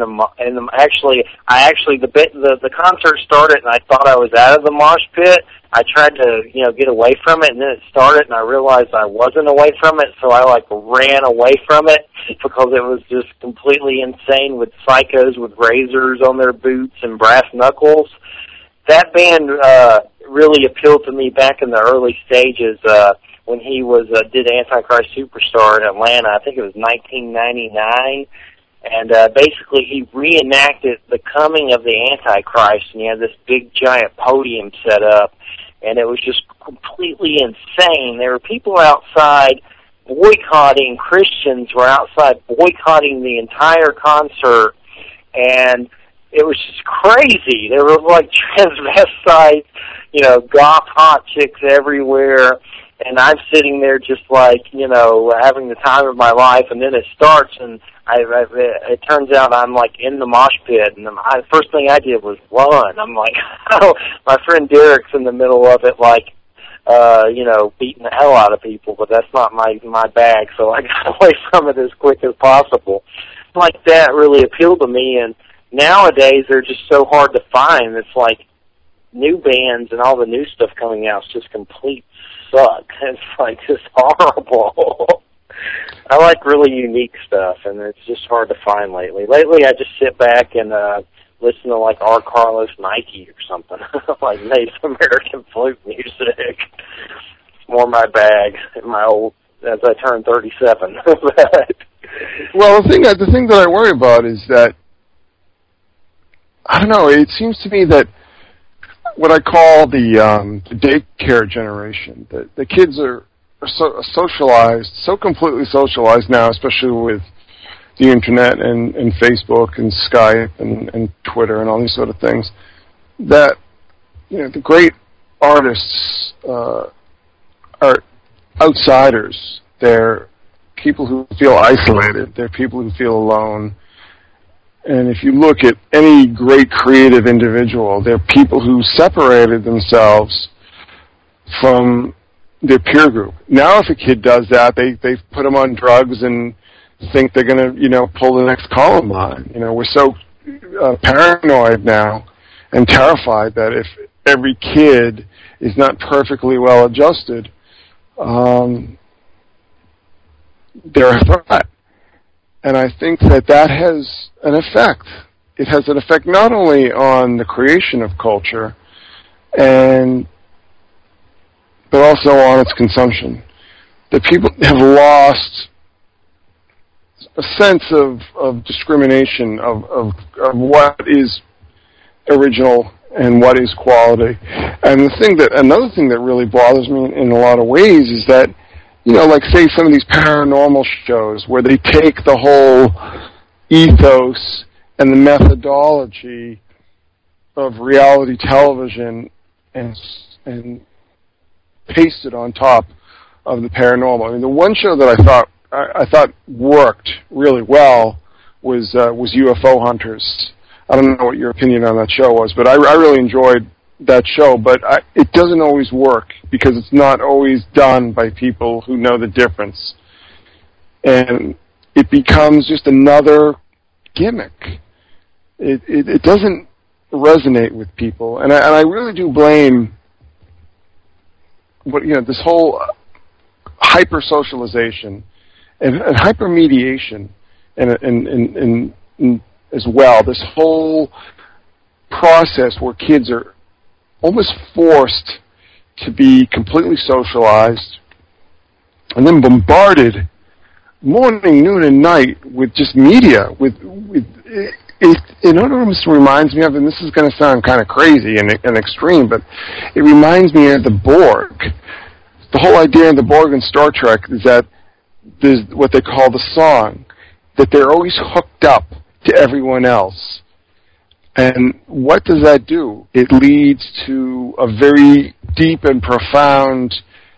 the concert started and I thought I was out of the mosh pit. I tried to get away from it, and then it started and I realized I wasn't away from it, so I ran away from it because it was just completely insane with psychos with razors on their boots and brass knuckles. That band really appealed to me back in the early stages. When he did Antichrist Superstar in Atlanta, I think it was 1999, and basically he reenacted the coming of the Antichrist, and he had this big giant podium set up, and it was just completely insane. There were people outside boycotting, Christians were outside boycotting the entire concert, and it was just crazy. There were transvestites, goth hot chicks everywhere. And I'm sitting there just having the time of my life, and then it starts, and it turns out I'm in the mosh pit, and the first thing I did was run. I'm like, oh, my friend Derek's in the middle of it, beating the hell out of people, but that's not my bag, so I got away from it as quick as possible. That really appealed to me, and nowadays they're just so hard to find. It's new bands and all the new stuff coming out is just complete suck. It's just horrible. I like really unique stuff, and it's just hard to find lately. Lately, I just sit back and listen to R. Carlos Nike or something, Native American flute music. It's more my bag as I turn 37. Well, the thing that I worry about is that, I don't know, it seems to me that what I call the daycare generation, the kids are socialized, so completely socialized now, especially with the internet and Facebook and Skype and Twitter and all these sort of things, that, the great artists are outsiders. They're people who feel isolated. They're people who feel alone. And if you look at any great creative individual, they're people who separated themselves from their peer group. Now if a kid does that, they put them on drugs and think they're going to, pull the next Columbine. We're so paranoid now and terrified that if every kid is not perfectly well adjusted, they're a threat. And I think that has an effect. It has an effect not only on the creation of culture, but also on its consumption. That people have lost a sense of discrimination of what is original and what is quality. And another thing that really bothers me in a lot of ways is that, like say some of these paranormal shows where they take the whole ethos and the methodology of reality television and paste it on top of the paranormal. I mean, the one show that I thought worked really well was UFO Hunters. I don't know what your opinion on that show was, but I really enjoyed that show, but it doesn't always work because it's not always done by people who know the difference. And it becomes just another gimmick. It doesn't resonate with people. And I really do blame this whole hyper-socialization and hyper-mediation and as well, this whole process where kids are almost forced to be completely socialized and then bombarded morning, noon, and night with just media. It almost reminds me of, and this is going to sound kind of crazy and extreme, but it reminds me of the Borg. The whole idea in the Borg in Star Trek is that there's what they call the song, that they're always hooked up to everyone else. And what does that do? It leads to a very deep and profound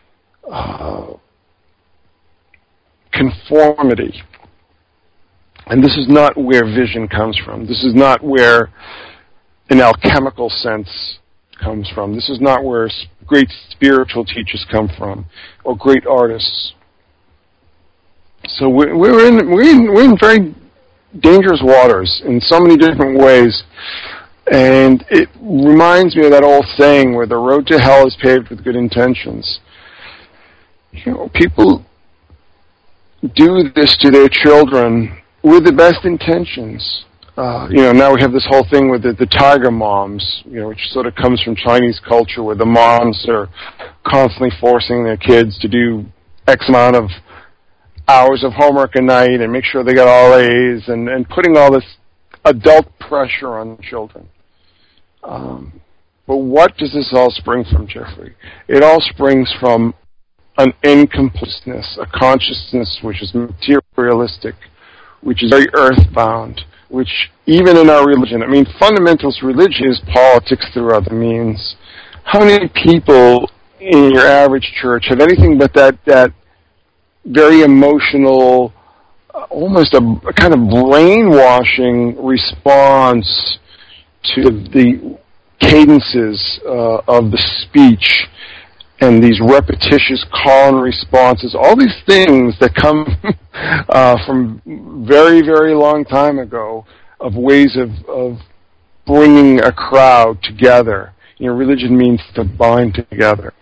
conformity. And this is not where vision comes from. This is not where an alchemical sense comes from. This is not where great spiritual teachers come from, or great artists. So we're in very dangerous waters in so many different ways, and it reminds me of that old saying where the road to hell is paved with good intentions. People do this to their children with the best intentions. Now we have this whole thing with the tiger moms, which sort of comes from Chinese culture, where the moms are constantly forcing their kids to do X amount of hours of homework a night and make sure they got all A's and putting all this adult pressure on children. But what does this all spring from, Jeffrey? It all springs from an incompleteness, a consciousness which is materialistic, which is very earthbound, which even in our religion, fundamentalist religion is politics through other means. How many people in your average church have anything but that very emotional, almost a kind of brainwashing response to the cadences of the speech and these repetitious call and responses, all these things that come from very, very long time ago of ways of bringing a crowd together. Religion means to bind together.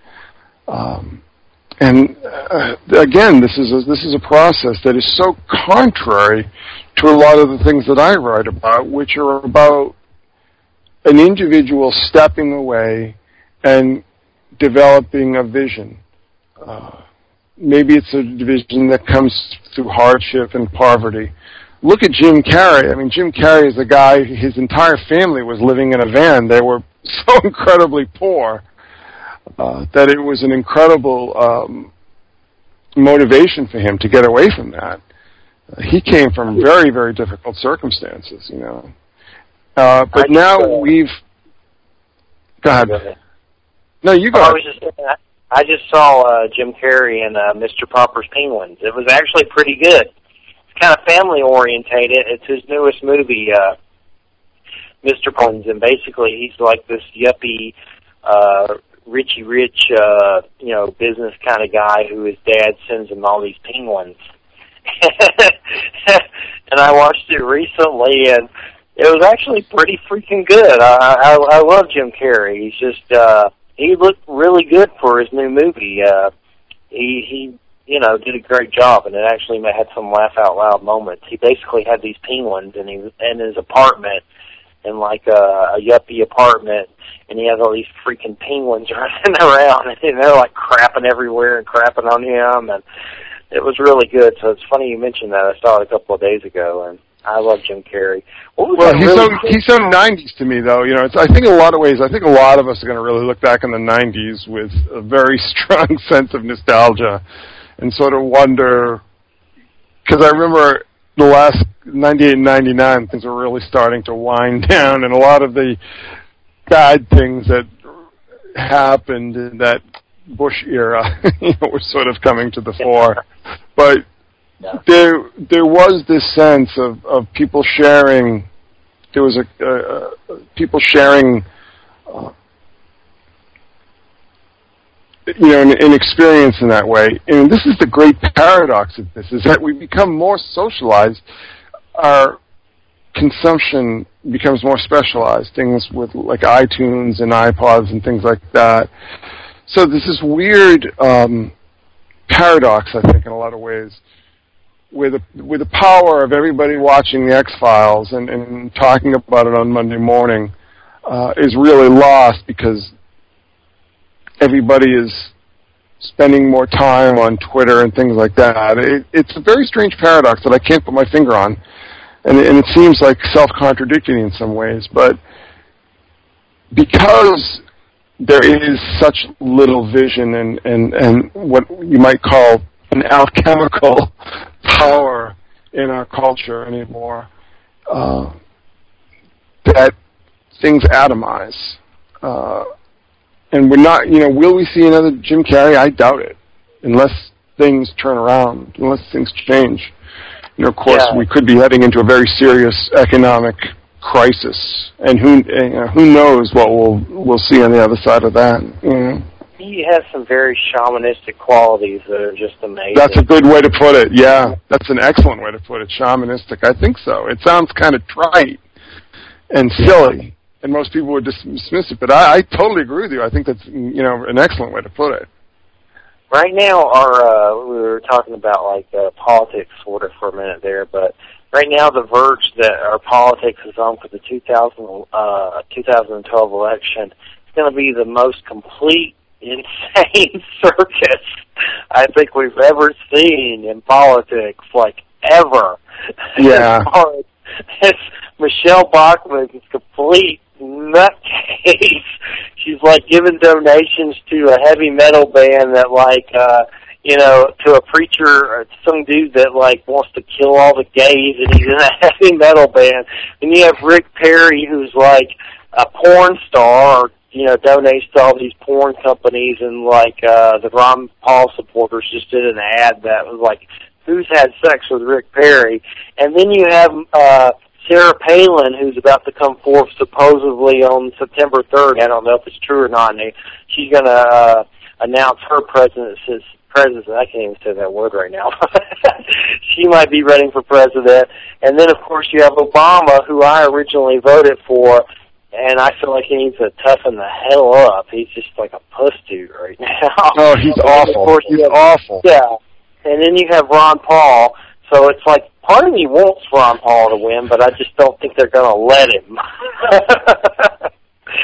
Again, this is a process that is so contrary to a lot of the things that I write about, which are about an individual stepping away and developing a vision. maybe it's a division that comes through hardship and poverty. Look at Jim Carrey. I mean, Jim Carrey is a guy, his entire family was living in a van. They were so incredibly poor that it was an incredible motivation for him to get away from that. He came from very, very difficult circumstances, you know. But now we've... Go ahead. No, you go ahead. I just saw Jim Carrey in Mr. Popper's Penguins. It was actually pretty good. It's kind of family-orientated. It's his newest movie, Mr. Penguins, and basically he's like this yuppie, Richie Rich, business kind of guy who his dad sends him all these penguins. And I watched it recently, and it was actually pretty freaking good. I love Jim Carrey. He's just he looked really good for his new movie. He did a great job, and it actually had some laugh out loud moments. He basically had these penguins in his apartment, in like a yuppie apartment, and he has all these freaking penguins running around, and they're like crapping everywhere and crapping on him, and it was really good. So it's funny you mentioned that. I saw it a couple of days ago, and I love Jim Carrey. Well, he's so 90s to me, though. You know, I think in a lot of ways, I think a lot of us are going to really look back in the 90s with a very strong sense of nostalgia and sort of wonder, because I remember the last 98 and 99, things were really starting to wind down, and a lot of the bad things that happened in that Bush era were sort of coming to the fore. But there was this sense of people sharing. There was people sharing, an experience in that way. And this is the great paradox of this: is that we become more socialized. Our consumption becomes more specialized. Things with like iTunes and iPods and things like that. So there's this weird paradox, I think, in a lot of ways, with the power of everybody watching the X-Files and talking about it on Monday morning is really lost because everybody is spending more time on Twitter and things like that. It's a very strange paradox that I can't put my finger on, and it seems like self-contradicting in some ways, but because there is such little vision and what you might call an alchemical power in our culture anymore, that things atomize. And we're not, will we see another Jim Carrey? I doubt it, unless things turn around, unless things change. Of course, we could be heading into a very serious economic crisis, and who knows what we'll see on the other side of that. He has some very shamanistic qualities that are just amazing. That's a good way to put it. Yeah, that's an excellent way to put it. Shamanistic. I think so. It sounds kind of trite and silly, and most people would dismiss it. But I totally agree with you. I think that's an excellent way to put it. Right now, we were talking about politics sort of for a minute there, but right now the verge that our politics is on for the 2012 election is going to be the most complete, insane circus I think we've ever seen in politics, ever. Yeah. It's Michelle Bachmann's complete nutcase. She's giving donations to a heavy metal band that to a preacher or some dude that wants to kill all the gays, and he's in a heavy metal band. And you have Rick Perry, who's a porn star, donates to all these porn companies, and the Ron Paul supporters just did an ad that was who's had sex with Rick Perry? And then you have Sarah Palin, who's about to come forth supposedly on September 3rd. I don't know if it's true or not. She's going to announce her presidency. I can't even say that word right now. She might be running for president. And then, of course, you have Obama, who I originally voted for, and I feel like he needs to toughen the hell up. He's just like a puss dude right now. Oh, he's awful. He's awful. Yeah. And then you have Ron Paul. So it's part of me wants Ron Paul to win, but I just don't think they're going to let him.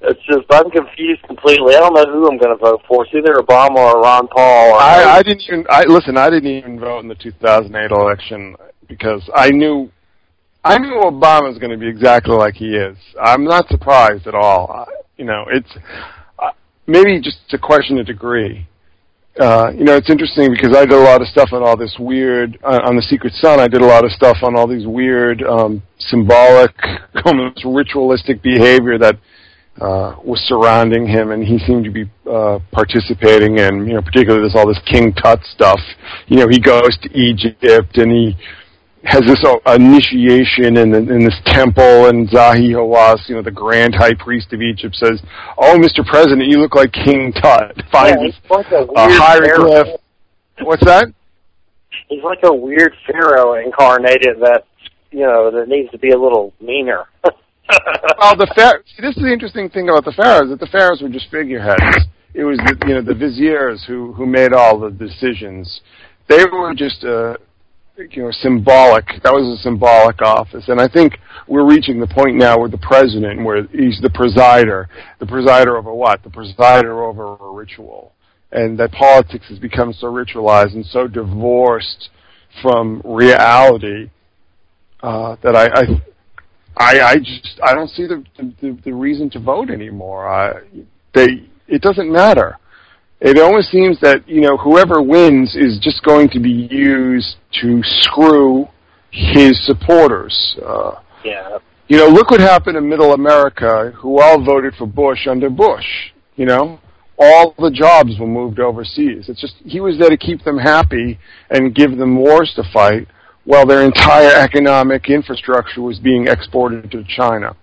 It's just, I'm confused completely. I don't know who I'm going to vote for. It's either Obama or Ron Paul. Or I didn't even vote in the 2008 election because I knew Obama was going to be exactly like he is. I'm not surprised at all. It's maybe just a question of degree. It's interesting because I did a lot of stuff on all this weird, on the Secret Sun, I did a lot of stuff on all these weird, symbolic, almost ritualistic behavior that was surrounding him, and he seemed to be participating in, particularly there's all this King Tut stuff. He goes to Egypt, and he has this initiation in this temple, and Zahi Hawass, the grand high priest of Egypt, says, "Oh, Mr. President, you look like King Tut." Finds like a hieroglyph. What's that? He's like a weird pharaoh incarnated that needs to be a little meaner. Well, this is the interesting thing about the pharaohs, that the pharaohs were just figureheads. It was the viziers who made all the decisions. They were just symbolic. That was a symbolic office. And I think we're reaching the point now where the president, where he's the presider over what? The presider over a ritual. And that politics has become so ritualized and so divorced from reality that I don't see the reason to vote anymore. It doesn't matter. It almost seems that, whoever wins is just going to be used to screw his supporters. Yeah. Look what happened in Middle America, who all voted for Bush under Bush. All the jobs were moved overseas. It's just, he was there to keep them happy and give them wars to fight, while their entire economic infrastructure was being exported to China.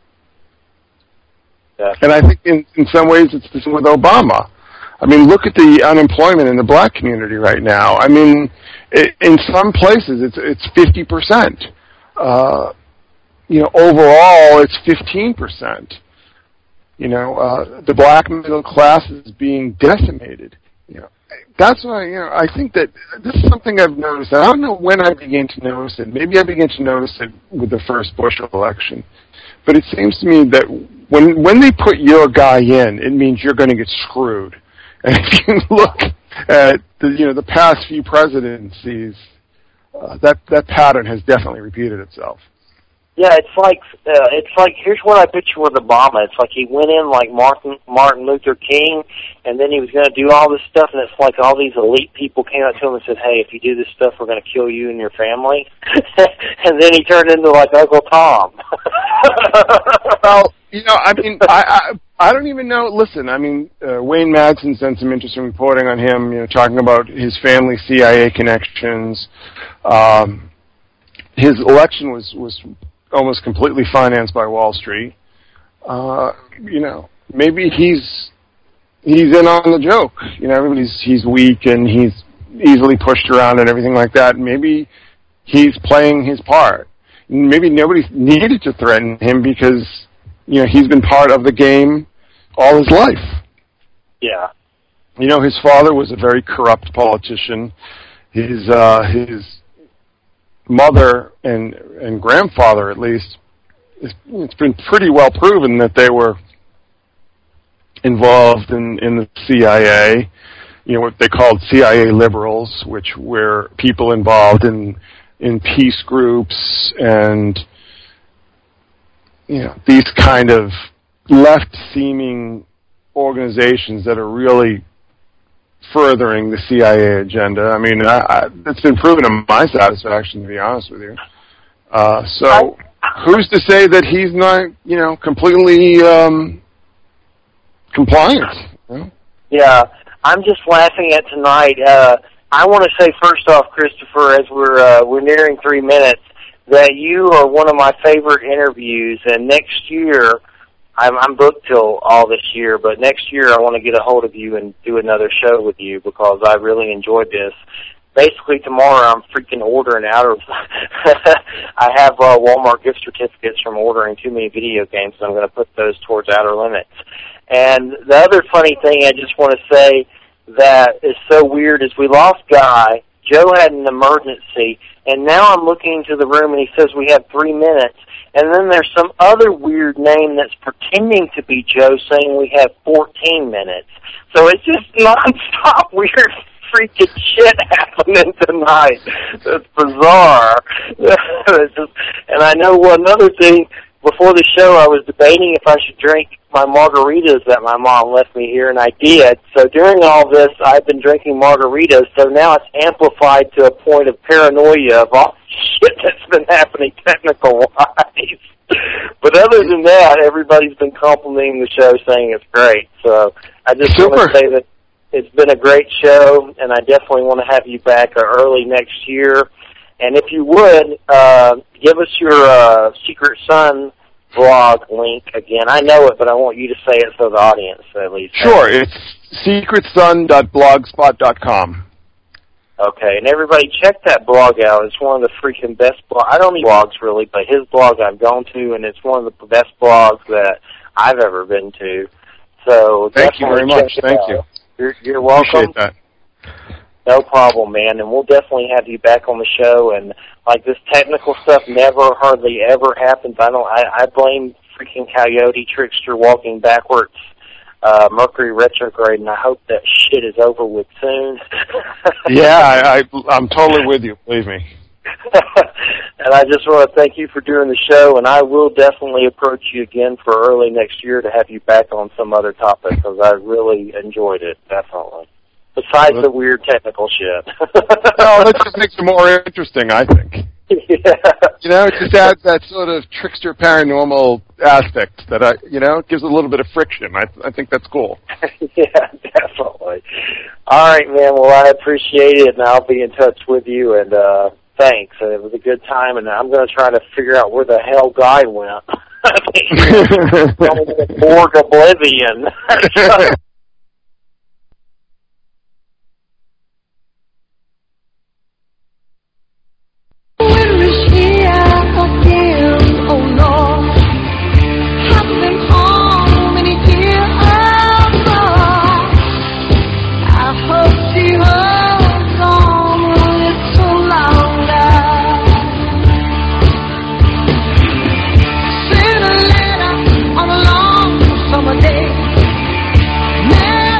Yeah. And I think in some ways it's the same with Obama. I mean, look at the unemployment in the black community right now. I mean, in some places it's 50%. Overall it's 15%. The black middle class is being decimated. That's why, I think that this is something I've noticed. I don't know when I began to notice it. Maybe I began to notice it with the first Bush election. But it seems to me that when they put your guy in, it means you're going to get screwed. And if you look at the past few presidencies, that pattern has definitely repeated itself. Yeah, it's like here's what I picture with Obama. It's like he went in like Martin Luther King, and then he was going to do all this stuff, and it's like all these elite people came up to him and said, "Hey, if you do this stuff, we're going to kill you and your family." And then he turned into like Uncle Tom. Well, I don't even know. Listen, Wayne Madsen's done some interesting reporting on him, talking about his family CIA connections. His election was almost completely financed by Wall Street. Maybe he's in on the joke. He's weak and he's easily pushed around and everything like that. Maybe he's playing his part. Maybe nobody needed to threaten him because he's been part of the game all his life. Yeah. His father was a very corrupt politician. His mother and grandfather, at least, it's been pretty well proven that they were involved in the CIA, what they called CIA liberals, which were people involved in peace groups and these kind of left-seeming organizations that are really furthering the CIA agenda. It's been proven to my satisfaction, to be honest with you. So who's to say that he's not, completely compliant? Yeah, I'm just laughing at tonight. I want to say first off, Christopher, as we're nearing 3 minutes, that you are one of my favorite interviews, and next year, I'm booked till all this year, but next year I want to get a hold of you and do another show with you because I really enjoyed this. Basically, tomorrow I'm freaking ordering out of... I have Walmart gift certificates from ordering too many video games, so I'm going to put those towards Outer Limits. And the other funny thing I just want to say that is so weird is we lost Guy Joe had an emergency, and now I'm looking into the room, and he says we have 3 minutes. And then there's some other weird name that's pretending to be Joe saying we have 14 minutes. So it's just nonstop weird freaking shit happening tonight. It's bizarre. And I know one other thing. Before the show, I was debating if I should drink my margaritas that my mom left me here, and I did. So during all this, I've been drinking margaritas, so now it's amplified to a point of paranoia of all the shit that's been happening technical-wise. But other than that, everybody's been complimenting the show, saying it's great. So I just want to say that it's been a great show, and I definitely want to have you back early next year. And if you would, give us your Secret Sun blog link again. I know it, but I want you to say it so the audience at least. Sure, it's secretsun.blogspot.com. Okay, and everybody check that blog out. It's one of the freaking best blogs. I don't need blogs, really, but his blog I've gone to, and it's one of the best blogs that I've ever been to. So thank you very much. Thank you. You're welcome. Appreciate that. No problem, man, and we'll definitely have you back on the show. And like this technical stuff never, hardly ever happens. I blame freaking Coyote, Trickster, Walking Backwards, Mercury retrograde, and I hope that shit is over with soon. Yeah, I'm totally with you. Believe me. And I just want to thank you for doing the show, and I will definitely approach you again for early next year to have you back on some other topic because I really enjoyed it, definitely. Besides the weird technical shit. No, that just makes it more interesting, I think. Yeah. You know, it just adds that sort of trickster paranormal aspect that, it gives a little bit of friction. I think that's cool. Yeah, definitely. All right, man. Well, I appreciate it, and I'll be in touch with you, and thanks. It was a good time, and I'm going to try to figure out where the hell Guy went. Borg Oblivion.